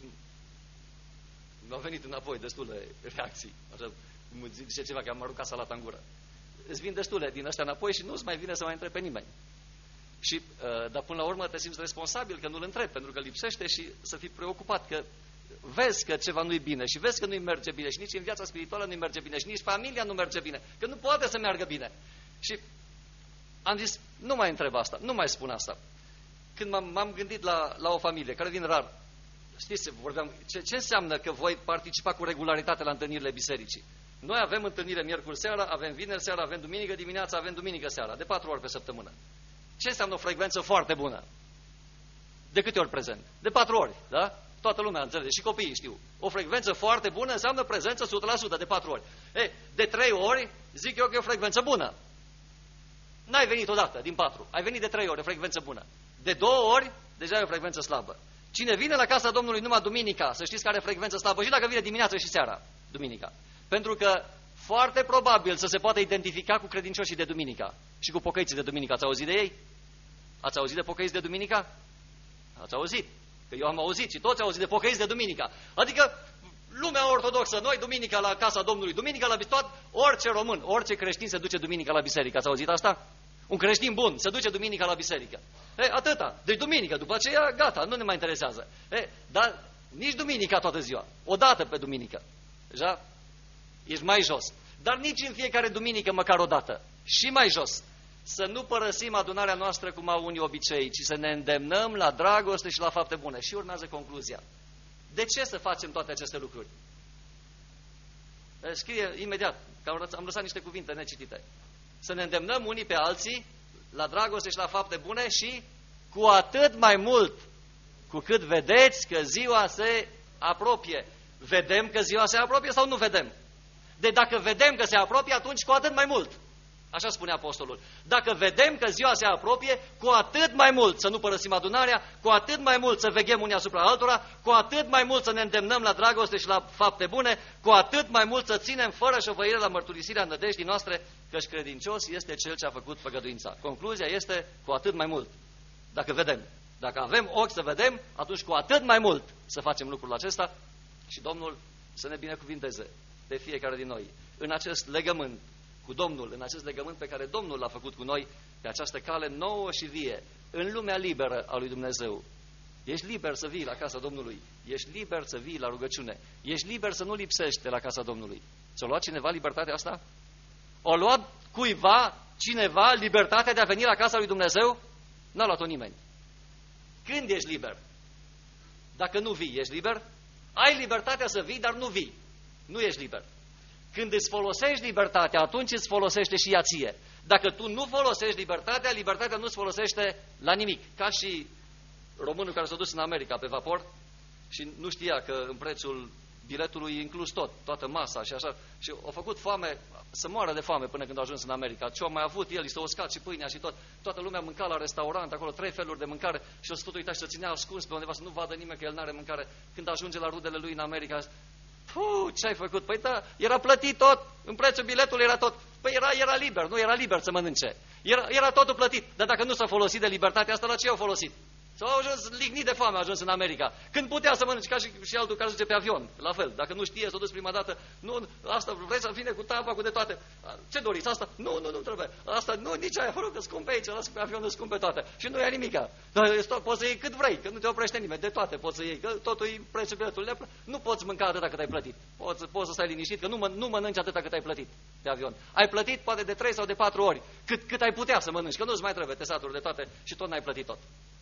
mi-au venit înapoi destule reacții. Așa, zice ceva că am aruncat salata în gură. Îți vin destule din astea înapoi și nu-ți mai vine să mai întrebi pe nimeni. Și, uh, dar până la urmă te simți responsabil că nu-l întrebi, pentru că lipsește și să fii preocupat că vezi că ceva nu-i bine și vezi că nu-i merge bine și nici în viața spirituală nu-i merge bine și nici familia nu merge bine, că nu poate să meargă bine. Și am zis, nu mai întreb asta, nu mai spun asta. Când m-am gândit la, la o familie, care vin rar, știți, vorbeam, ce, ce înseamnă că voi participa cu regularitate la întâlnirile bisericii? Noi avem întâlnire miercuri seara, avem vineri seara, avem duminică dimineața, avem duminică seara, de patru ori pe săptămână. Ce înseamnă o frecvență foarte bună? De câte ori prezent? De patru ori, da? Toată lumea înțelege, și copiii știu. O frecvență foarte bună înseamnă prezență o sută la sută, de patru ori. E, de trei ori, zic eu că e o frecvență bună. N-ai venit odată din patru, ai venit de trei ori, o frecvență bună. De două ori, deja e o frecvență slabă. Cine vine la casa Domnului numai duminica, să știți că are frecvență slabă și dacă vine dimineața și seara, duminica. Pentru că foarte probabil să se poată identifica cu credincioșii de duminica și cu pocăiții de duminica. Ați auzit de ei? Ați auzit de pocăiți de duminica? Ați auzit? Că eu am auzit și toți au auzit de pocăiți de duminica. Adică lumea ortodoxă, noi duminica la casa Domnului, duminica la biserică, orice român, orice creștin se duce duminica la biserică. Ați auzit asta? Un creștin bun se duce duminica la biserică. E, atâta. Deci duminică, după aceea, gata, nu ne mai interesează. E, dar nici duminica toată ziua. O dată pe duminică. Deja ești mai jos. Dar nici în fiecare duminică, măcar o dată. Și mai jos. Să nu părăsim adunarea noastră cum au unii obicei, ci să ne îndemnăm la dragoste și la fapte bune. Și urmează concluzia. De ce să facem toate aceste lucruri? Scrie imediat, că am lăsat niște cuvinte necitite. Să ne îndemnăm unii pe alții la dragoste și la fapte bune și cu atât mai mult cu cât vedeți că ziua se apropie. Vedem că ziua se apropie sau nu vedem? De dacă vedem că se apropie, atunci cu atât mai mult. Așa spune apostolul. Dacă vedem că ziua se apropie, cu atât mai mult să nu părăsim adunarea, cu atât mai mult să veghem unii asupra altora, cu atât mai mult să ne îndemnăm la dragoste și la fapte bune, cu atât mai mult să ținem fără șovăire la mărturisirea nădejdii noastre, căci credincios este cel ce a făcut făgăduința. Concluzia este cu atât mai mult. Dacă vedem, dacă avem ochi să vedem, atunci cu atât mai mult să facem lucrul acesta și Domnul să ne binecuvinteze pe fiecare din noi în acest legământ cu Domnul, în acest legământ pe care Domnul l-a făcut cu noi, pe această cale nouă și vie, în lumea liberă a lui Dumnezeu. Ești liber să vii la casa Domnului, ești liber să vii la rugăciune, ești liber să nu lipsești de la casa Domnului. Ți-a luat cineva libertatea asta? O luat cuiva, cineva, libertatea de a veni la casa lui Dumnezeu? N-a luat-o nimeni. Când ești liber? Dacă nu vii, ești liber? Ai libertatea să vii, dar nu vii. Nu ești liber. Când îți folosești libertatea, atunci îți folosește și ea ție. Dacă tu nu folosești libertatea, libertatea nu îți folosește la nimic. Ca și românul care s-a dus în America pe vapor și nu știa că în prețul biletului e inclus tot, toată masa și așa. Și a făcut foame, să moară de foame până când a ajuns în America. Ce-a mai avut el, i s-a uscat și pâinea și tot. Toată lumea mânca la restaurant, acolo trei feluri de mâncare și o să uita și să ținea ascuns pe undeva să nu vadă nimeni că el n-are mâncare. Când ajunge la rudele lui în America, puh, ce ai făcut? Păi da, era plătit tot, în prețul biletului era tot. Păi era, era liber, nu era liber să mănânce. Era, era totul plătit, dar dacă nu s-a folosit de libertatea asta, la ce au folosit? S-au ajuns lignit de foame, a ajuns în America. Când putea să mănânci, ca și, și altul care duce pe avion, la fel. Dacă nu știe, s-a dus prima dată, nu, asta vrei să vine cu tava, cu de toate. Ce doriți, asta? Nu, nu, nu trebuie. Asta, nu, nici aia, vă rog, că scumpe aici, lasă pe avion, scumpe toate. Și nu ia nimica. Dar poți să iei cât vrei, că nu te oprește nimeni, de toate poți să iei, că totul e prețul biletului. Nu poți mânca atâta cât ai plătit. Poți, poți să stai liniștit, că nu, mă, nu mănânci atâta cât ai plătit pe avion. Ai plătit poate de trei sau de patru ori, cât, cât ai putea să mănânci, că nu-ți mai trebuie, te saturi de toate și tot n-ai plătit tot.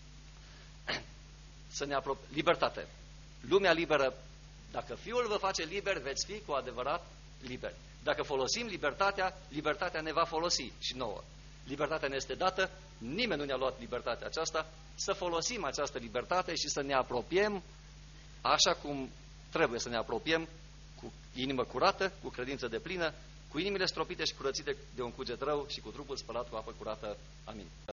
Să ne apropiem. Libertate. Lumea liberă. Dacă Fiul vă face liber, veți fi cu adevărat liberi. Dacă folosim libertatea, libertatea ne va folosi și nouă. libertatea ne este dată, nimeni nu ne-a luat libertatea aceasta, să folosim această libertate și să ne apropiem așa cum trebuie să ne apropiem, cu inimă curată, cu credință deplină, cu inimile stropite și curățite de un cuget rău și cu trupul spălat cu apă curată. Amin.